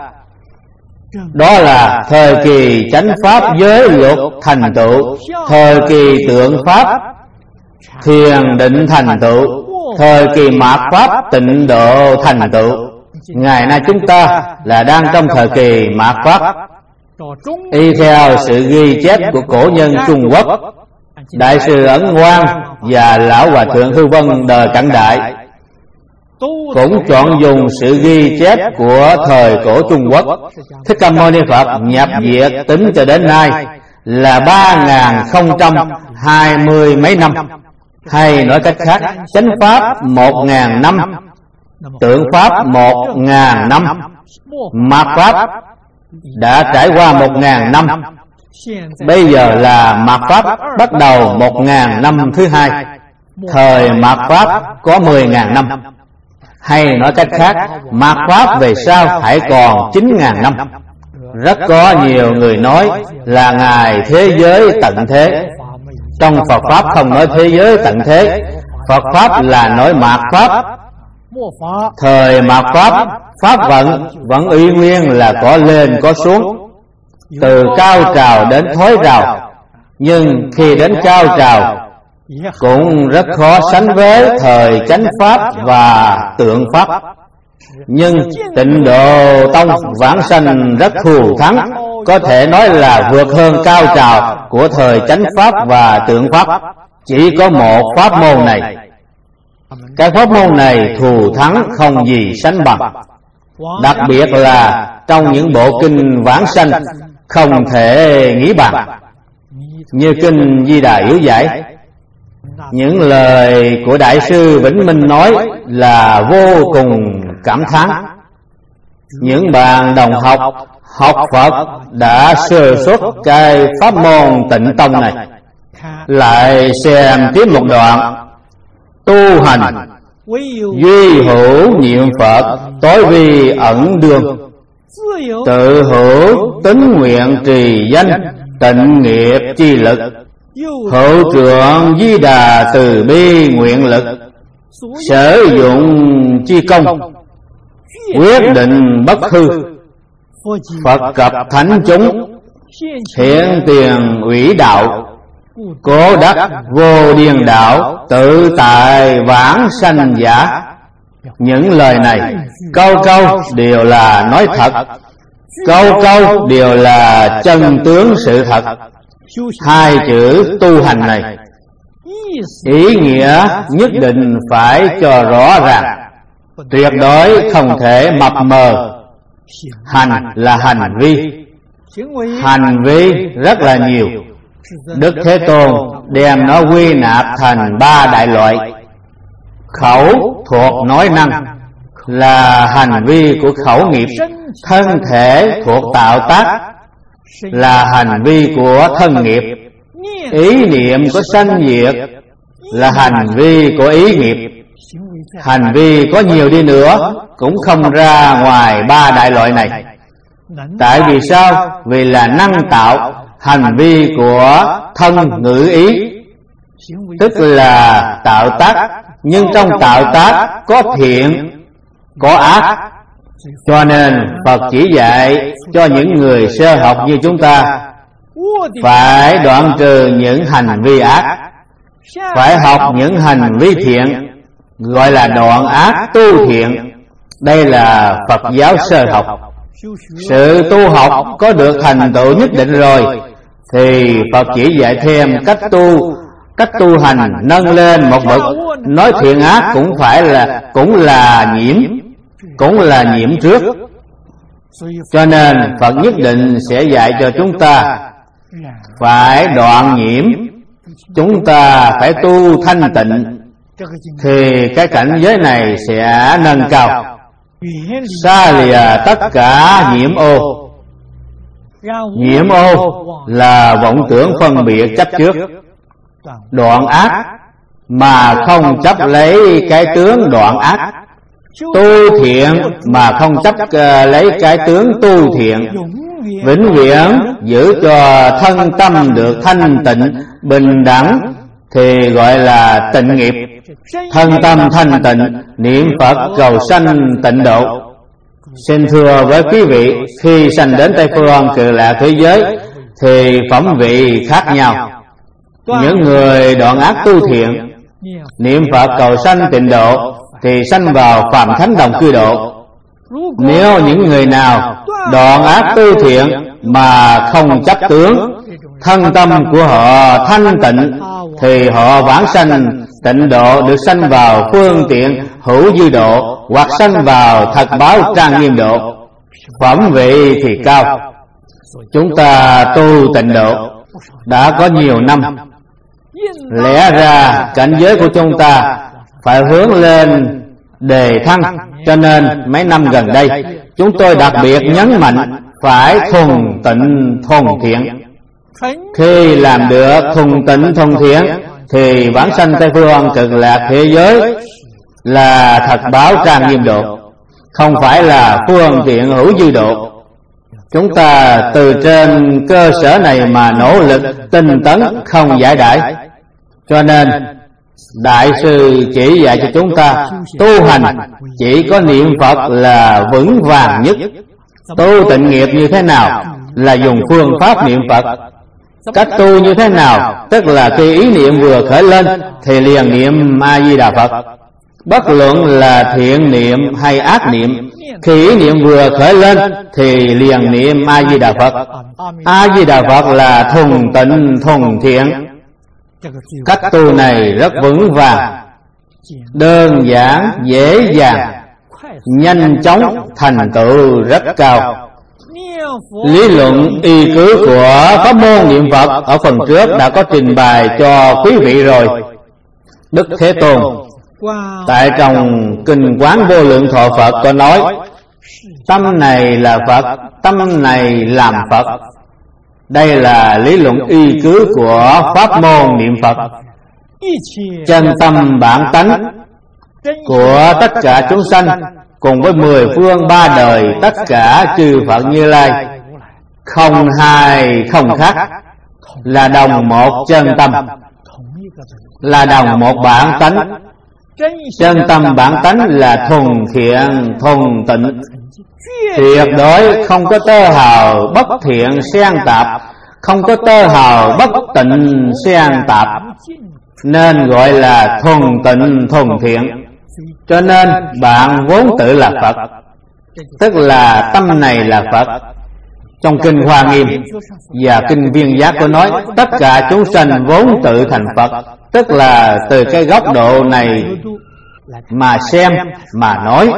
đó là thời kỳ chánh pháp giới luật thành tựu, thời kỳ tượng pháp thiền định thành tựu, thời kỳ mạt pháp tịnh độ thành tựu. Ngày nay chúng ta là đang trong thời kỳ mạt pháp. Y theo sự ghi chép của cổ nhân Trung Quốc, Đại sư Ấn Quang và Lão Hòa Thượng Hư Vân đời Cận Đại cũng chọn dùng sự ghi chép của thời cổ Trung Quốc. Thích Ca Mâu Ni Phật nhập Việt tính cho đến nay là 3020 mấy năm, hay nói cách khác, chánh pháp 1000 năm, tượng pháp 1000 năm, mạt pháp đã trải qua 1000 năm. Bây giờ là mạt pháp bắt đầu 1000 năm thứ hai. Thời mạt pháp có 10.000 năm, hay nói cách khác, mạt pháp về sau hãy còn 9.000 năm. Rất có nhiều người nói là Ngài thế giới tận thế. Trong Phật Pháp không nói thế giới tận thế, Phật Pháp là nói mạt Pháp. Thời mạt Pháp, Pháp vận vẫn uy nguyên là có lên có xuống, từ cao trào đến thối trào. Nhưng khi đến cao trào cũng rất khó sánh với thời chánh Pháp và tượng Pháp. Nhưng tịnh độ tông vãng sanh rất thù thắng, có thể nói là vượt hơn cao trào của thời chánh Pháp và tượng Pháp. Chỉ có một pháp môn này. Cái pháp môn này thù thắng không gì sánh bằng. Đặc biệt là trong những bộ kinh vãng sanh không thể nghĩ bàn, như kinh Di Đà Yếu Giải. Những lời của Đại sư Vĩnh Minh nói là vô cùng cảm thán. Những bạn đồng học học Phật đã sơ xuất cái pháp môn tịnh tông này, lại xem tiếp một đoạn: tu hành duy hữu niệm Phật, tối vi ẩn đương, tự hữu tín nguyện trì danh, tịnh nghiệp chi lực, hữu trượng Di Đà từ bi nguyện lực, sử dụng chi công, quyết định bất hư. Phật cập thánh chúng, hiện tiền ủy đạo, cố đắc vô điên đạo, tự tại vãng sanh giả. Những lời này câu câu đều là nói thật, câu câu đều là chân tướng sự thật. Hai chữ tu hành này ý nghĩa nhất định phải cho rõ ràng, tuyệt đối không thể mập mờ. Hành là hành vi, hành vi rất là nhiều. Đức Thế Tôn đem nó quy nạp thành 3 đại loại. Khẩu thuộc nói năng là hành vi của khẩu nghiệp, thân thể thuộc tạo tác là hành vi của thân nghiệp, Ý niệm có sanh diệt là hành vi của ý nghiệp. Hành vi có nhiều đi nữa cũng không ra ngoài ba đại loại này. Tại vì sao? Vì là năng tạo hành vi của thân ngữ ý, tức là tạo tác. Nhưng trong tạo tác có thiện có ác, cho nên Phật chỉ dạy cho những người sơ học như chúng ta phải đoạn trừ những hành vi ác, phải học những hành vi thiện, gọi là đoạn ác tu thiện. Đây là Phật giáo sơ học. Sự tu học có được thành tựu nhất định rồi thì Phật chỉ dạy thêm cách tu hành nâng lên một bậc. Nói thiện ác cũng là nhiễm trước. Cho nên Phật nhất định sẽ dạy cho chúng ta phải đoạn nhiễm, chúng ta phải tu thanh tịnh, thì cái cảnh giới này sẽ nâng cao, xa lìa tất cả nhiễm ô. Nhiễm ô là vọng tưởng phân biệt chấp trước. Đoạn ác mà không chấp lấy cái tướng đoạn ác, tu thiện mà không chấp lấy cái tướng tu thiện, vĩnh viễn giữ cho thân tâm được thanh tịnh bình đẳng thì gọi là tịnh nghiệp. Thân tâm thanh tịnh, niệm Phật cầu sanh tịnh độ. Xin thưa với quý vị, khi sanh đến Tây Phương Cực Lạc thế giới thì phẩm vị khác nhau. Những người đoạn ác tu thiện, niệm Phật cầu sanh tịnh độ thì sanh vào phàm thánh đồng cư độ. Nếu những người nào đoạn ác tu thiện mà không chấp tướng, thân tâm của họ thanh tịnh thì họ vãng sanh tịnh độ, được sanh vào phương tiện hữu dư độ hoặc sanh vào thật báo trang nghiêm độ. Phẩm vị thì cao. Chúng ta tu tịnh độ đã có nhiều năm, lẽ ra cảnh giới của chúng ta phải hướng lên đề thăng. Cho nên mấy năm gần đây chúng tôi đặc biệt nhấn mạnh phải thuần tịnh thuần thiện. Khi làm được thuần tịnh thuần thiện thì vãng sanh Tây Phương Cực Lạc thế giới là thật báo trang nghiêm độ, không phải là phương tiện hữu dư độ. Chúng ta từ trên cơ sở này mà nỗ lực tinh tấn không giải đãi. Cho nên Đại sư chỉ dạy cho chúng ta tu hành chỉ có niệm Phật là vững vàng nhất. Tu tịnh nghiệp như thế nào? Là dùng phương pháp niệm Phật. Cách tu như thế nào? Tức là khi ý niệm vừa khởi lên thì liền niệm A-di-đà Phật. Bất luận là thiện niệm hay ác niệm, khi ý niệm vừa khởi lên thì liền niệm A-di-đà Phật. A-di-đà Phật là thuần tịnh thuần thiện. Cách tu này rất vững vàng, đơn giản, dễ dàng, nhanh chóng, thành tựu rất cao. Lý luận y cứ của pháp môn niệm Phật ở phần trước đã có trình bày cho quý vị rồi. Đức Thế Tôn tại trong Kinh Quán Vô Lượng Thọ Phật có nói: tâm này là Phật, tâm này làm Phật. Đây là lý luận y cứ của pháp môn niệm Phật. Chân tâm bản tánh của tất cả chúng sanh cùng với 10 phương 3 đời tất cả chư Phật Như Lai không hai không khác, là đồng một chân tâm, là đồng một bản tánh. Chân tâm bản tánh là thuần thiện thuần tịnh, tuyệt đối không có tơ hào bất thiện xen tạp, không có tơ hào bất tịnh xen tạp, nên gọi là thuần tịnh thuần thiện. Cho nên bạn vốn tự là Phật, tức là tâm này là Phật. Trong Kinh Hoa Nghiêm và Kinh Viên Giác có nói tất cả chúng sanh vốn tự thành Phật, tức là từ cái góc độ này mà xem mà nói.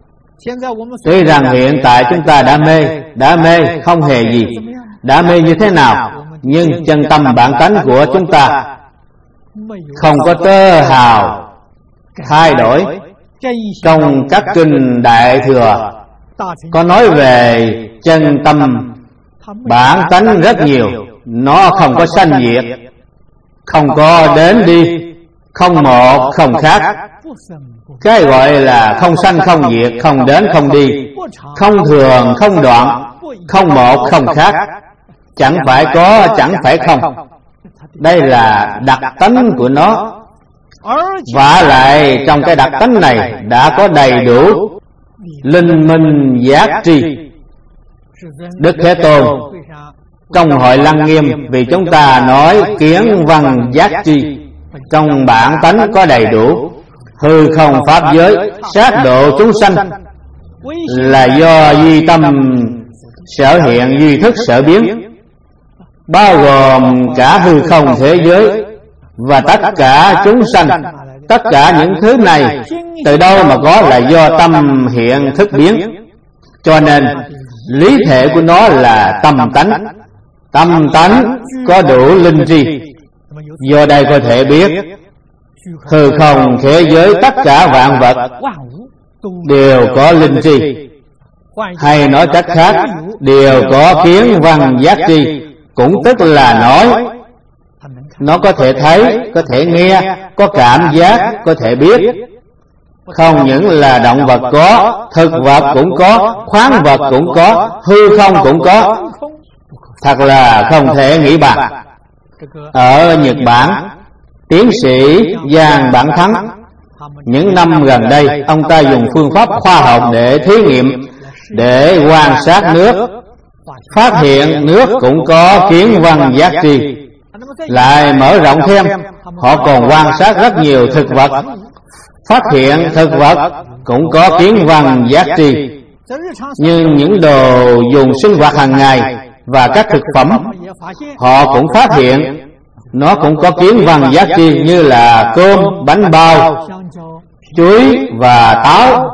Tuy rằng hiện tại chúng ta đã mê không hề gì. Đã mê như thế nào? Nhưng chân tâm bản tánh của chúng ta không có tơ hào thay đổi. Trong các kinh Đại Thừa có nói về chân tâm bản tánh rất nhiều. Nó không có sanh diệt, không có đến đi, không một không khác. Cái gọi là không sanh không diệt, không đến không đi, không thường không đoạn, không một không khác. Chẳng phải có, chẳng phải không. Đây là đặc tánh của nó. Vả lại trong cái đặc tánh này đã có đầy đủ linh minh giác tri. Đức Thế Tôn trong hội Lăng Nghiêm vì chúng ta nói kiến văn giác tri, trong bản tánh có đầy đủ. Hư không pháp giới sát độ chúng sanh là do duy tâm sở hiện, duy thức sở biến, bao gồm cả hư không thế giới và tất cả chúng sanh. Tất cả những thứ này từ đâu mà có, là do tâm hiện thức biến. Cho nên lý thể của nó là tâm tánh. Tâm tánh có đủ linh tri. Do đây có thể biết hư không thế giới tất cả vạn vật đều có linh tri, hay nói cách khác, đều có kiến văn giác tri. Cũng tức là nói nó có thể thấy, có thể nghe, có cảm giác, có thể biết. Không những là động vật có, thực vật cũng có, khoáng vật cũng có, hư không cũng có. Thật là không thể nghĩ bàn. Ở Nhật Bản, tiến sĩ Giang Bản Thắng, những năm gần đây ông ta dùng phương pháp khoa học để thí nghiệm, để quan sát nước, phát hiện nước cũng có kiến văn giác tri. Lại mở rộng thêm, họ còn quan sát rất nhiều thực vật, phát hiện thực vật cũng có kiến văn giác tri. Nhưng những đồ dùng sinh hoạt hàng ngày và các thực phẩm, họ cũng phát hiện nó cũng có kiến văn giác tri, như là cơm, bánh bao, chuối và táo.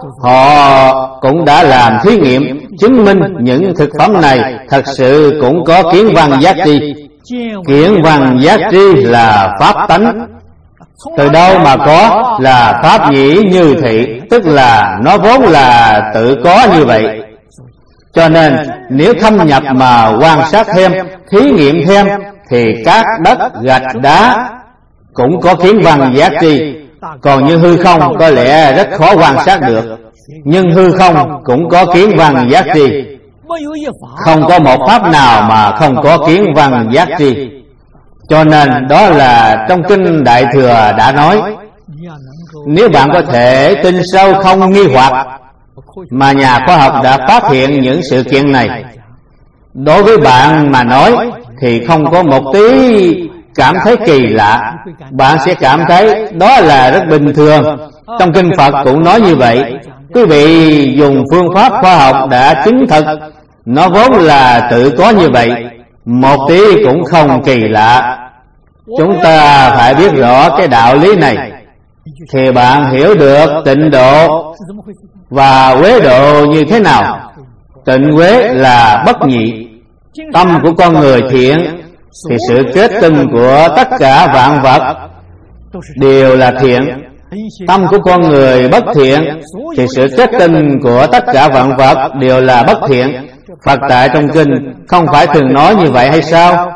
Họ cũng đã làm thí nghiệm chứng minh những thực phẩm này thật sự cũng có kiến văn giác tri. Kiến văn giác tri là pháp tánh. Từ đâu mà có? Là pháp nhĩ như thị, tức là nó vốn là tự có như vậy. Cho nên nếu thâm nhập mà quan sát thêm, thí nghiệm thêm, thì các đất, gạch, đá cũng có kiến văn giác tri. Còn như hư không có lẽ rất khó quan sát được, nhưng hư không cũng có kiến văn giác tri. Không có một pháp nào mà không có kiến văn giác tri. Cho nên đó là trong kinh Đại Thừa đã nói, nếu bạn có thể tin sâu không nghi hoặc, mà nhà khoa học đã phát hiện những sự kiện này, đối với bạn mà nói thì không có một tí cảm thấy kỳ lạ. Bạn sẽ cảm thấy đó là rất bình thường. Trong kinh Phật cũng nói như vậy. Quý vị dùng phương pháp khoa học đã chứng thực nó vốn là tự có như vậy, một tí cũng không kỳ lạ. Chúng ta phải biết rõ cái đạo lý này, thì bạn hiểu được tịnh độ và uế độ như thế nào. Tịnh uế là bất nhị. Tâm của con người thiện thì sự kết tinh của tất cả vạn vật đều là thiện. Tâm của con người bất thiện thì sự kết tinh của tất cả vạn vật đều là bất thiện. Phật tại trong kinh không phải thường nói như vậy hay sao?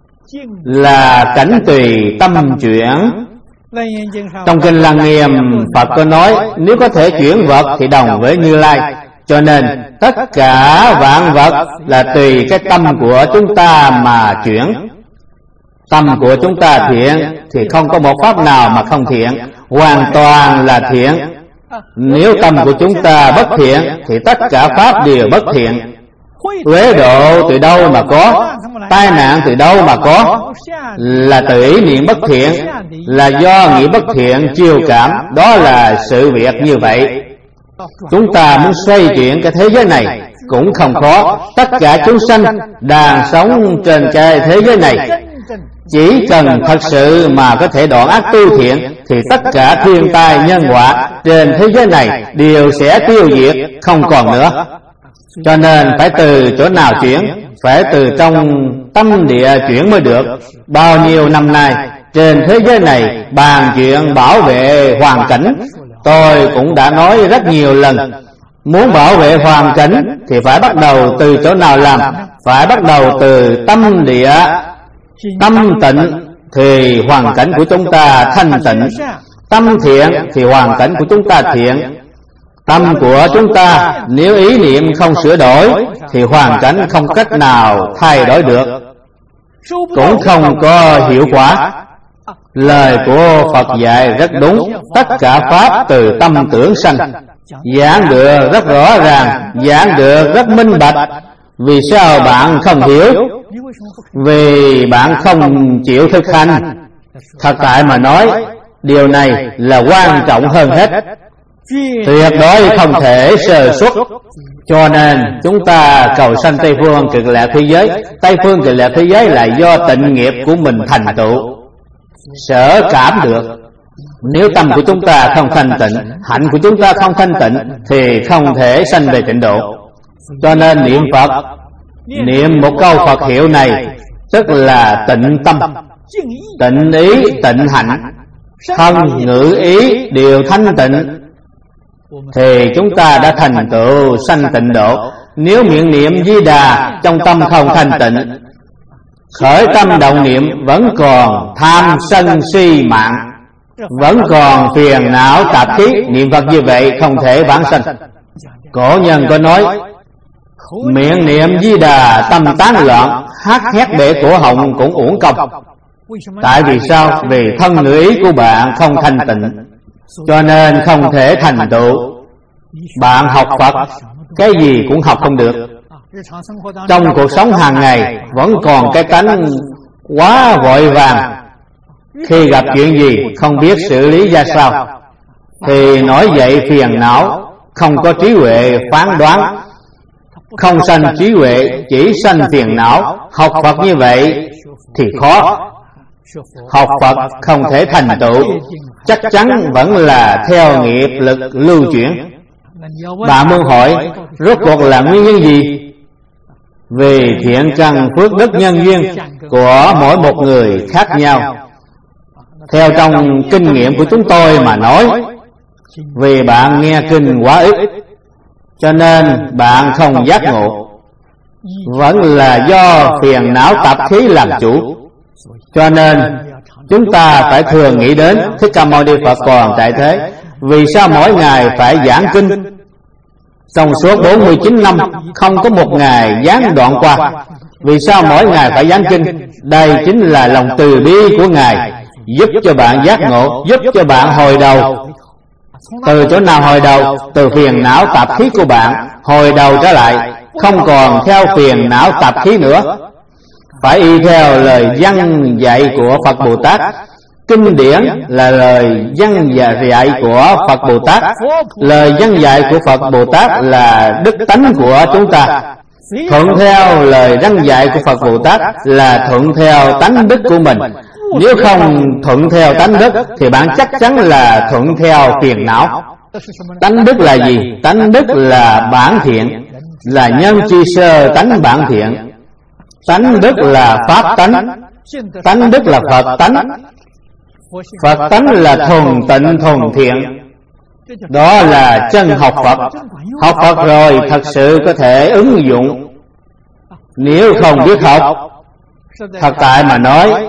Là cảnh tùy tâm chuyển. Trong kinh Lăng Nghiêm, Phật có nói nếu có thể chuyển vật thì đồng với Như Lai. Cho nên tất cả vạn vật là tùy cái tâm của chúng ta mà chuyển. Tâm của chúng ta thiện thì không có một pháp nào mà không thiện, hoàn toàn là thiện. Nếu tâm của chúng ta bất thiện thì tất cả pháp đều bất thiện. Uế độ từ đâu mà có? Tai nạn từ đâu mà có? Là từ ý niệm bất thiện, là do nghĩ bất thiện chiêu cảm. Đó là sự việc như vậy. Chúng ta muốn xoay chuyển cái thế giới này cũng không khó. Tất cả chúng sanh đang sống trên cái thế giới này, chỉ cần thật sự mà có thể đoạn ác tu thiện, thì tất cả thiên tai nhân họa trên thế giới này đều sẽ tiêu diệt, không còn nữa. Cho nên phải từ chỗ nào chuyển? Phải từ trong tâm địa chuyển mới được. Bao nhiêu năm nay trên thế giới này bàn chuyện bảo vệ hoàn cảnh, tôi cũng đã nói rất nhiều lần. Muốn bảo vệ hoàn cảnh thì phải bắt đầu từ chỗ nào làm? Phải bắt đầu từ tâm địa. Tâm tịnh thì hoàn cảnh của chúng ta thanh tịnh. Tâm thiện thì hoàn cảnh của chúng ta thiện. Tâm của chúng ta nếu ý niệm không sửa đổi thì hoàn cảnh không cách nào thay đổi được, cũng không có hiệu quả. Lời của Phật dạy rất đúng. Tất cả pháp từ tâm tưởng sanh. Giảng được rất rõ ràng, giảng được rất minh bạch. Vì sao bạn không hiểu? Vì bạn không chịu thực hành. Thật tại mà nói, điều này là quan trọng hơn hết. Tuyệt đối không thể sơ suất. Cho nên chúng ta cầu sanh Tây Phương Cực Lạc thế giới. Tây Phương Cực Lạc thế giới là do tịnh nghiệp của mình thành tựu, sở cảm được. Nếu tâm của chúng ta không thanh tịnh, hạnh của chúng ta không thanh tịnh, thì không thể sanh về tịnh độ. Cho nên niệm Phật, niệm một câu Phật hiệu này tức là tịnh tâm, tịnh ý, tịnh hạnh, thân ngữ ý đều thanh tịnh, thì chúng ta đã thành tựu sanh tịnh độ. Nếu miệng niệm Di Đà, trong tâm không thanh tịnh, khởi tâm động niệm vẫn còn tham sân si mạng, vẫn còn phiền não tạp khí, niệm Phật như vậy không thể vãng sanh. Cổ nhân có nói, miệng niệm Di Đà tâm tán loạn, hát hét bể cổ họng cũng uổng công. Tại vì sao? Vì thân ngữ ý của bạn không thanh tịnh, cho nên không thể thành tựu. Bạn học Phật, cái gì cũng học không được. Trong cuộc sống hàng ngày vẫn còn cái tánh quá vội vàng. Khi gặp chuyện gì không biết xử lý ra sao thì nổi dậy phiền não, không có trí huệ phán đoán, không sanh trí huệ, chỉ sanh phiền não. Học Phật như vậy thì khó. Học Phật không thể thành tựu, chắc chắn vẫn là theo nghiệp lực lưu chuyển. Bạn muốn hỏi rốt cuộc là nguyên nhân gì? Vì thiện căn phước đức nhân duyên của mỗi một người khác nhau. Theo trong kinh nghiệm của chúng tôi mà nói, vì bạn nghe kinh quá ít, cho nên bạn không giác ngộ, vẫn là do phiền não tạp khí làm chủ. Cho nên chúng ta phải thường nghĩ đến Thích Ca Mâu Ni Phật còn tại thế. Vì sao mỗi ngày phải giảng kinh? Trong suốt 49 năm không có một ngày gián đoạn qua. Vì sao mỗi ngày phải giảng kinh? Đây chính là lòng từ bi của Ngài, giúp cho bạn giác ngộ, giúp cho bạn hồi đầu. Từ chỗ nào hồi đầu? Từ phiền não tạp khí của bạn hồi đầu trở lại, không còn theo phiền não tạp khí nữa. Phải y theo lời văn dạy của Phật Bồ Tát. Kinh điển là lời văn dạy của Phật Bồ Tát. Lời văn dạy của Phật Bồ Tát là đức tánh của chúng ta. Thuận theo lời văn dạy của Phật Bồ Tát là thuận theo tánh đức của mình. Nếu không thuận theo tánh đức thì bạn chắc chắn là thuận theo phiền não. Tánh đức là gì? Tánh đức là bản thiện, là nhân chi sơ tánh bản thiện. Tánh đức là pháp tánh, tánh đức là Phật tánh. Phật tánh là thuần tịnh thuần thiện. Đó là chân học Phật. Học Phật rồi thật sự có thể ứng dụng. Nếu không biết học, thật tại mà nói,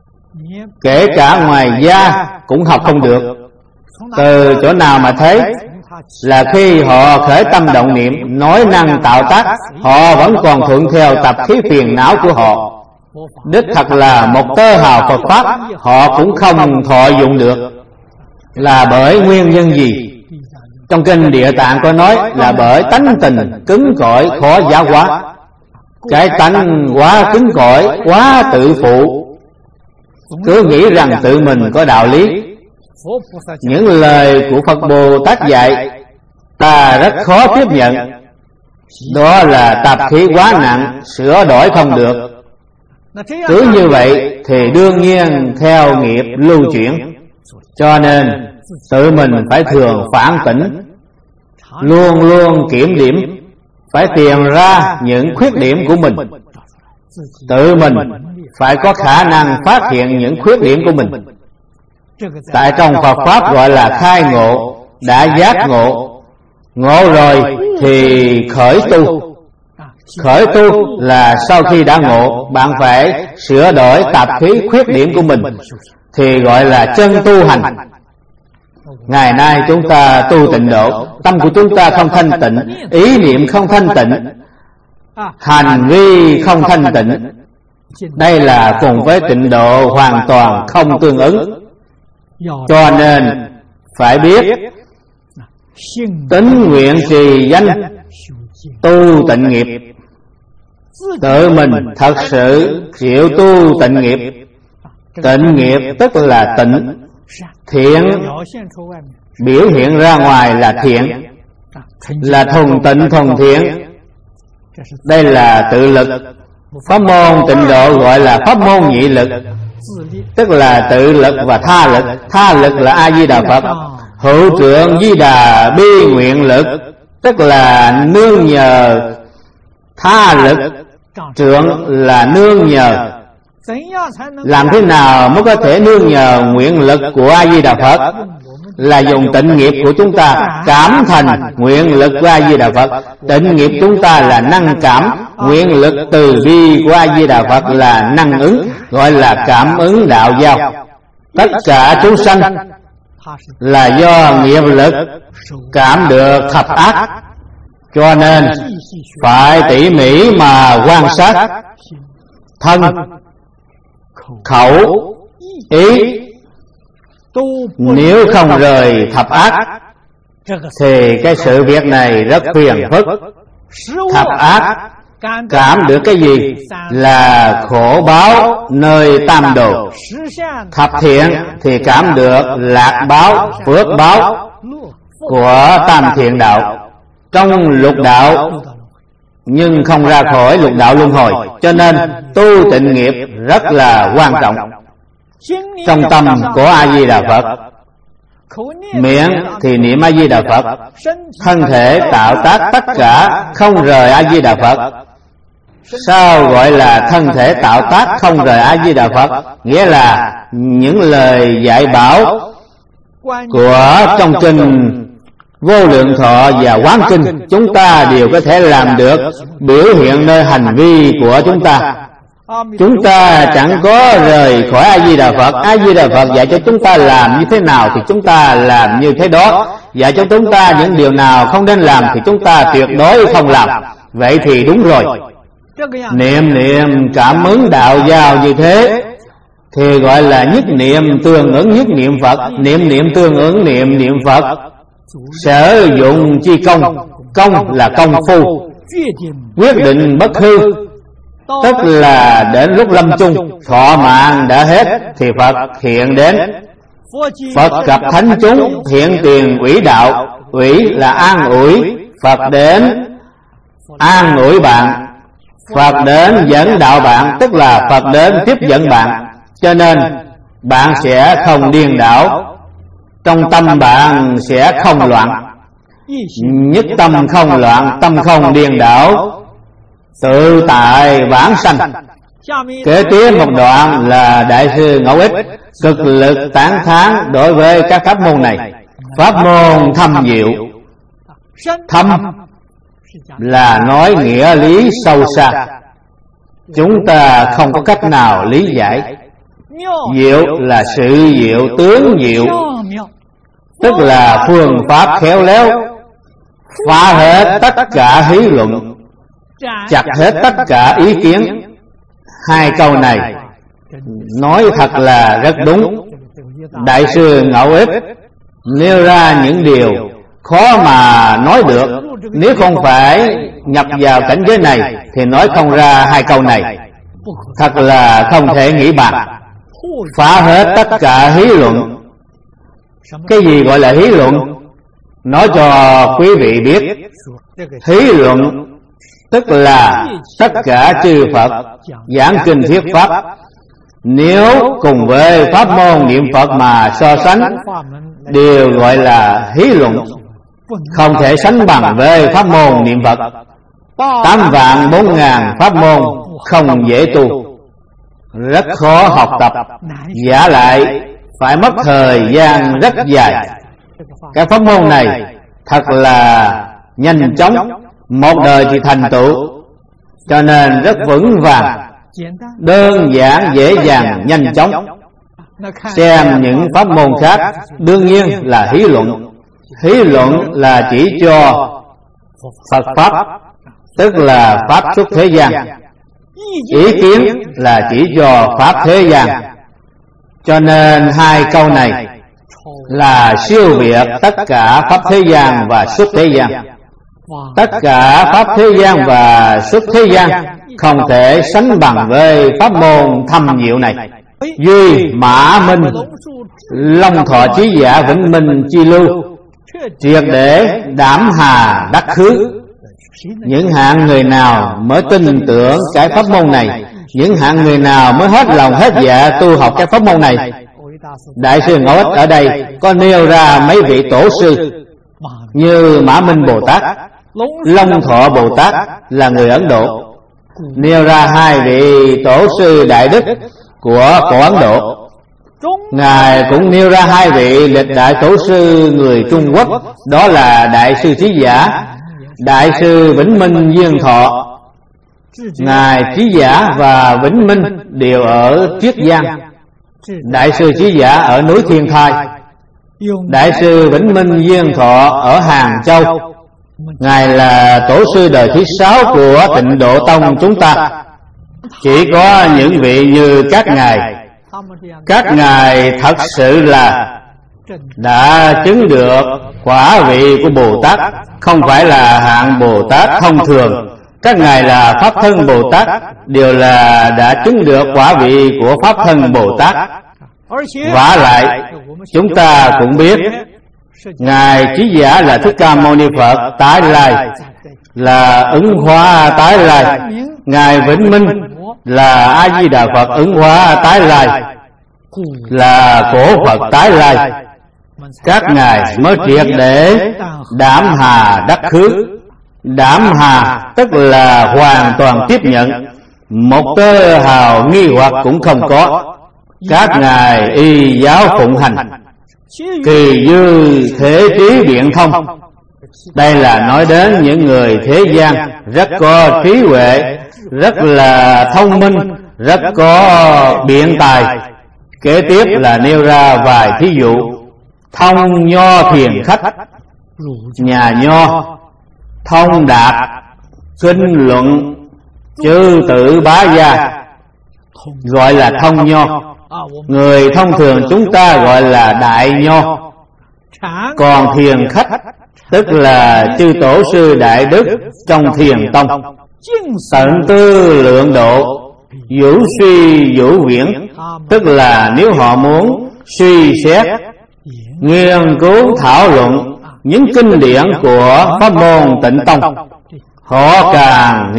kể cả ngoài gia cũng học không được. Từ chỗ nào mà thấy? Là khi họ khởi tâm động niệm, nói năng tạo tác, họ vẫn còn thuận theo tập khí phiền não của họ. Đích thật là một tơ hào Phật Pháp họ cũng không thọ dụng được. Là bởi nguyên nhân gì? Trong kinh Địa Tạng có nói là bởi tánh tình cứng cỏi khó giáo hóa. Cái tánh quá cứng cỏi, quá tự phụ, cứ nghĩ rằng tự mình có đạo lý. Những lời của Phật Bồ Tát dạy ta rất khó tiếp nhận. Đó là tạp khí quá nặng, sửa đổi không được. Cứ như vậy thì đương nhiên theo nghiệp lưu chuyển. Cho nên tự mình phải thường phản tỉnh, luôn luôn kiểm điểm, phải tìm ra những khuyết điểm của mình. Tự mình phải có khả năng phát hiện những khuyết điểm của mình. Tại trong Phật Pháp gọi là khai ngộ. Đã giác ngộ, ngộ rồi thì khởi tu. Khởi tu là sau khi đã ngộ, bạn phải sửa đổi tạp khí khuyết điểm của mình, thì gọi là chân tu hành. Ngày nay chúng ta tu tịnh độ, tâm của chúng ta không thanh tịnh, ý niệm không thanh tịnh, hành vi không thanh tịnh. Đây là cùng với tịnh độ hoàn toàn không tương ứng. Cho nên phải biết tín nguyện trì danh, tu tịnh nghiệp. Tự mình thật sự chịu tu tịnh nghiệp. Tịnh nghiệp tức là tịnh, thiện biểu hiện ra ngoài là thiện, là thuần tịnh thuần thiện. Đây là tự lực. Pháp môn tịnh độ gọi là pháp môn nhị lực, tức là tự lực và tha lực. Tha lực là A Di Đà Phật, hữu trượng Di Đà bi nguyện lực, tức là nương nhờ tha lực. Trượng là nương nhờ. Làm thế nào mới có thể nương nhờ nguyện lực của A Di Đà Phật? Là dùng tịnh nghiệp của chúng ta cảm thành nguyện lực của A Di Đà Phật. Tịnh nghiệp chúng ta là năng cảm, nguyện lực từ bi của A Di Đà Phật là năng ứng, gọi là cảm ứng đạo giao. Tất cả chúng sanh là do nghiệp lực cảm được thập ác, cho nên phải tỉ mỉ mà quan sát thân, khẩu, ý. Nếu không rời thập ác thì cái sự việc này rất phiền phức. Thập ác cảm được cái gì? Là khổ báo nơi tam đồ. Thập thiện thì cảm được lạc báo, phước báo của tam thiện đạo trong lục đạo, nhưng không ra khỏi lục đạo luân hồi. Cho nên tu tịnh nghiệp rất là quan trọng. Trong tâm của A Di Đà Phật, miệng thì niệm A Di Đà Phật, thân thể tạo tác tất cả không rời A Di Đà Phật. Sao gọi là thân thể tạo tác không rời A Di Đà Phật? Nghĩa là những lời dạy bảo của trong kinh Vô Lượng Thọ và Quán Kinh chúng ta đều có thể làm được, biểu hiện nơi hành vi của chúng ta. Chúng ta chẳng có rời khỏi A Di Đà Phật. A Di Đà Phật dạy cho chúng ta làm như thế nào thì chúng ta làm như thế đó. Dạy cho chúng ta những điều nào không nên làm thì chúng ta tuyệt đối không làm. Vậy thì đúng rồi. Niệm cảm ứng đạo giao như thế thì gọi là nhất niệm tương ứng nhất niệm Phật. Niệm tương ứng niệm Phật. Sử dụng chi công. Công là công phu, quyết định bất hư, tức là đến lúc lâm chung thọ mạng đã hết thì Phật hiện đến. Phật gặp thánh chúng hiện tiền ủy đạo. Ủy là an ủi. Phật đến an ủi bạn. Phật đến dẫn đạo bạn, tức là Phật đến tiếp dẫn bạn. Cho nên bạn sẽ không điên đảo, trong tâm bạn sẽ không loạn. Nhất tâm không loạn, tâm không điên đảo, tự tại vãng sanh. Kế tiếp một đoạn là Đại sư Ngẫu Ích cực lực tán thán đối với các pháp môn này. Pháp môn thâm diệu. Thâm là nói nghĩa lý sâu xa, chúng ta không có cách nào lý giải. Diệu là sự diệu, tướng diệu, tức là phương pháp khéo léo, phá hết tất cả hí luận, chặt hết tất cả ý kiến. Hai câu này nói thật là rất đúng. Đại sư Ngẫu Ích nêu ra những điều khó mà nói được. Nếu không phải nhập vào cảnh giới này thì nói không ra hai câu này. Thật là không thể nghĩ bàn. Phá hết tất cả hí luận. Cái gì gọi là hí luận? Nói cho quý vị biết. Hí luận tức là tất cả chư Phật giảng kinh thuyết pháp, nếu cùng với pháp môn niệm Phật mà so sánh, đều gọi là hí luận, không thể sánh bằng với pháp môn niệm Phật. 8.400.000 pháp môn không dễ tu, rất khó học tập, giả lại phải mất thời gian rất dài. Các pháp môn này thật là nhanh chóng, một đời thì thành tựu. cho nên rất vững vàng, đơn giản, dễ dàng, nhanh chóng. Xem những pháp môn khác đương nhiên là hí luận. Hí luận là chỉ cho Phật Pháp, tức là Pháp xuất thế gian. Ý kiến là chỉ cho Pháp thế gian. Cho nên hai câu này là siêu việt tất cả Pháp thế gian và xuất thế gian. Tất cả Pháp thế gian và xuất thế gian không thể sánh bằng với pháp môn thâm diệu này. Duy Mã Minh, Long Thọ Trí Giả, Vĩnh Minh Chi Lưu, triệt để đảm hà đắc khứ. Những hạng người nào mới tin tưởng cái pháp môn này, những hạng người nào mới hết lòng hết dạ tu học cái pháp môn này. Đại sư Ngẫu Ích ở đây có nêu ra mấy vị tổ sư như Mã Minh Bồ Tát, Long Thọ Bồ Tát là người Ấn Độ, nêu ra hai vị tổ sư đại đức của cổ Ấn Độ. Ngài cũng nêu ra hai vị lịch đại tổ sư người Trung Quốc, đó là Đại sư Trí Giả, Đại sư Vĩnh Minh Duyên Thọ. Ngài Trí Giả và Vĩnh Minh đều ở Triết Giang. Đại sư Trí Giả ở núi Thiên Thai, Đại sư Vĩnh Minh Duyên Thọ ở Hàng Châu. Ngài là tổ sư đời thứ 6 của Tịnh Độ Tông chúng ta. Chỉ có những vị như các ngài thật sự là đã chứng được quả vị của Bồ Tát, không phải là hạng Bồ Tát thông thường. Các ngài là Pháp Thân Bồ Tát, đều là đã chứng được quả vị của Pháp Thân Bồ Tát. Vả lại chúng ta cũng biết Ngài Trí Giả là Thích Ca Mâu Ni Phật tái lai, là Ứng Hóa tái lai. Ngài Vĩnh Minh là A Di Đà Phật Ứng Hóa tái lai, là Cổ Phật tái lai. Các ngài mới triệt để đảm hà đắc khứ. Đảm hà tức là hoàn toàn tiếp nhận, một tơ hào nghi hoặc cũng không có. Các ngài y giáo phụng hành, kỳ dư thể trí biện thông. Đây là nói đến những người thế gian rất có trí huệ, rất là thông minh, rất có biện tài. Kế tiếp là nêu ra vài thí dụ. Thông Nho Thiền Khách, nhà Nho, thông đạt, kinh luận, chư tự bá gia, gọi là thông Nho. Người thông thường chúng ta gọi là đại Nho. Còn thiền khách tức là chư tổ sư đại đức trong thiền tông, tận tư lượng độ, vũ suy vũ viễn, tức là nếu họ muốn suy xét, nghiên cứu thảo luận những kinh điển của pháp môn Tịnh Tông, họ càng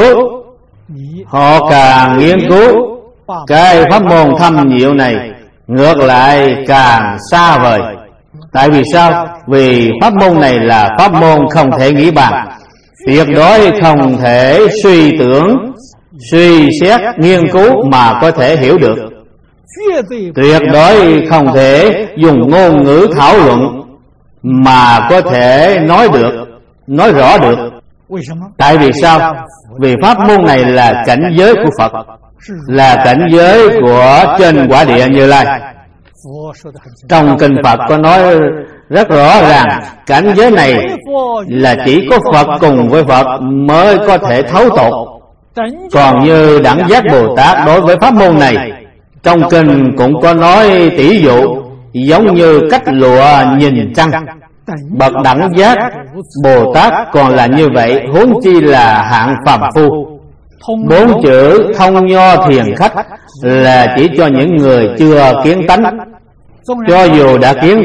nghiên cứu cái pháp môn thâm diệu này, ngược lại càng xa vời. Tại vì sao? Vì pháp môn này là pháp môn không thể nghĩ bàn, tuyệt đối không thể suy tưởng, suy xét, nghiên cứu mà có thể hiểu được. Tuyệt đối không thể dùng ngôn ngữ thảo luận mà có thể nói rõ được. Tại vì sao? Vì pháp môn này là cảnh giới của Phật, là cảnh giới của trên quả địa Như Lai. Trong kinh Phật có nói rất rõ ràng, cảnh giới này là chỉ có Phật cùng với Phật mới có thể thấu tột. Còn như đẳng giác Bồ Tát đối với pháp môn này, trong kinh cũng có nói tỷ dụ, giống như cách lụa nhìn trăng. Bậc đẳng giác Bồ Tát còn là như vậy, huống chi là hạng phàm phu. 4 chữ thông Nho Thiền Khách là chỉ cho những người chưa kiến tánh. Cho dù đã kiến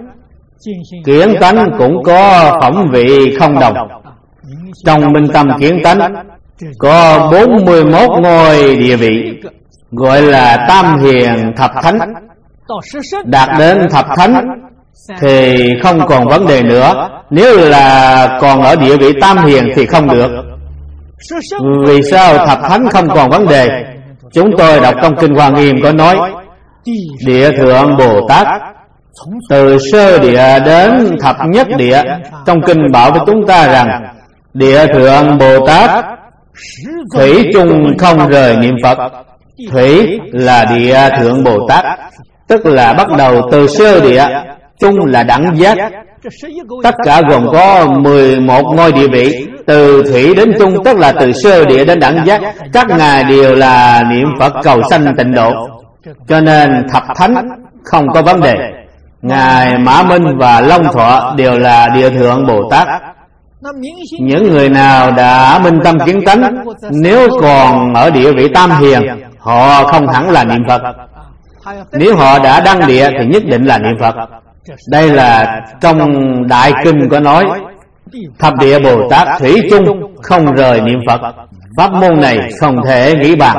tánh cũng có phẩm vị không đồng. Trong Minh Tâm Kiến Tánh có 41 ngôi địa vị, gọi là Tam Hiền Thập Thánh. Đạt đến Thập Thánh thì không còn vấn đề nữa. Nếu là còn ở địa vị Tam Hiền thì không được. Vì sao Thập Thánh không còn vấn đề? Chúng tôi đọc trong Kinh Hoa Nghiêm có nói, Địa Thượng Bồ Tát từ sơ địa đến thập nhất địa. Trong kinh bảo với chúng ta rằng Địa Thượng Bồ Tát thủy chung không rời niệm Phật. Thủy là địa thượng Bồ Tát, tức là bắt đầu từ sơ địa, chung là đẳng giác. Tất cả gồm có 11 ngôi địa vị, từ thủy đến chung, tức là từ sơ địa đến đẳng giác. Các ngài đều là niệm Phật cầu sanh tịnh độ, cho nên thập thánh không có vấn đề. Ngài Mã Minh và Long Thọ đều là địa thượng Bồ Tát. Những người nào đã minh tâm kiến tánh, nếu còn ở địa vị tam hiền, họ không hẳn là niệm Phật. Nếu họ đã đăng địa thì nhất định là niệm Phật. Đây là trong Đại Kinh có nói, thập địa Bồ Tát thủy chung không rời niệm Phật. Pháp môn này không thể nghĩ bàn.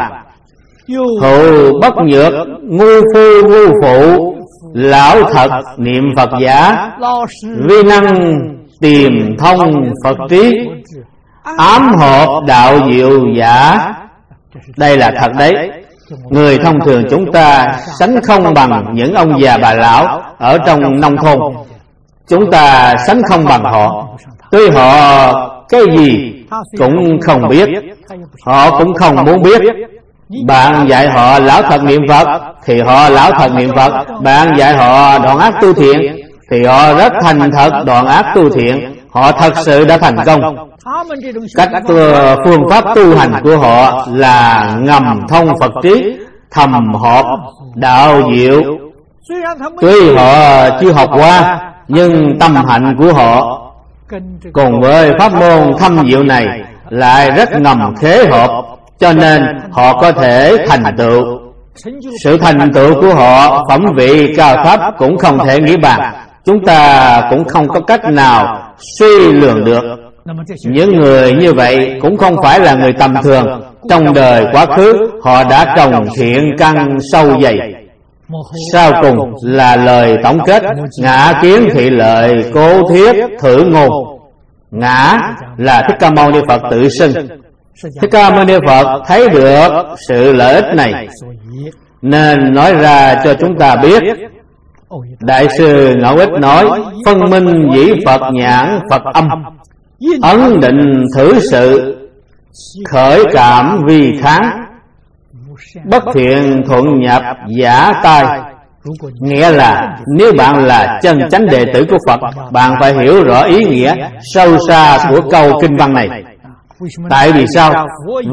Hữu bất nhược, ngu phu ngu phụ, lão thật niệm Phật giả, vi năng tìm thông Phật trí, ám hợp đạo diệu giả. Đây là thật đấy. Người thông thường chúng ta sánh không bằng những ông già bà lão ở trong nông thôn. Chúng ta sánh không bằng họ. Tuy họ cái gì cũng không biết, họ cũng không muốn biết. Bạn dạy họ lão thật niệm Phật thì họ lão thật niệm Phật. Bạn dạy họ đoạn ác tu thiện thì họ rất thành thật đoạn ác tu thiện. Họ thật sự đã thành công. Cách phương pháp tu hành của họ là ngầm thông Phật trí, thầm hợp đạo diệu. Tuy họ chưa học qua, nhưng tâm hạnh của họ cùng với pháp môn thâm diệu này lại rất ngầm khế hợp, cho nên họ có thể thành tựu. Sự thành tựu của họ phẩm vị cao thấp cũng không thể nghĩ bàn. Chúng ta cũng không có cách nào suy lường được. Những người như vậy cũng không phải là người tầm thường. Trong đời quá khứ họ đã trồng thiện căn sâu dày. Sau cùng là lời tổng kết: ngã kiến thị lợi, cố thiết thử ngôn. Ngã là Thích Ca Mâu Ni Phật tự xưng. Thích Ca Mâu Ni Phật thấy được sự lợi ích này nên nói ra cho chúng ta biết. Đại sư Ngẫu Ích nói: phân minh dĩ Phật nhãn Phật âm, ấn định thử sự, khởi cảm vi kháng, bất thiện thuận nhập giả tai. Nghĩa là nếu bạn là chân chánh đệ tử của Phật, bạn phải hiểu rõ ý nghĩa sâu xa của câu kinh văn này. Tại vì sao?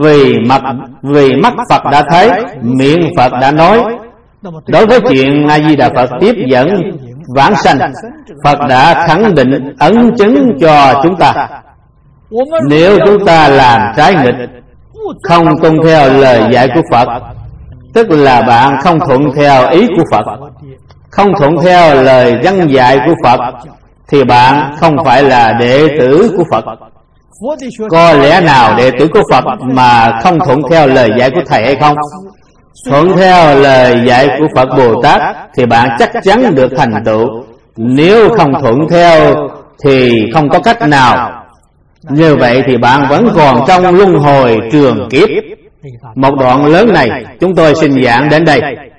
Vì mắt Phật đã thấy, miệng Phật đã nói. Đối với chuyện A Di Đà Phật tiếp dẫn vãng sanh, Phật đã khẳng định ấn chứng cho chúng ta. Nếu chúng ta làm trái nghịch, không tuân theo lời dạy của Phật, tức là bạn không thuận theo ý của Phật, không thuận theo lời văn dạy của Phật, thì bạn không phải là đệ tử của Phật. Có lẽ nào đệ tử của Phật mà không thuận theo lời dạy của Thầy hay không? Thuận theo lời dạy của Phật Bồ Tát thì bạn chắc chắn được thành tựu. Nếu không thuận theo thì không có cách nào. Như vậy thì bạn vẫn còn trong luân hồi trường kiếp. Một đoạn lớn này chúng tôi xin giảng đến đây.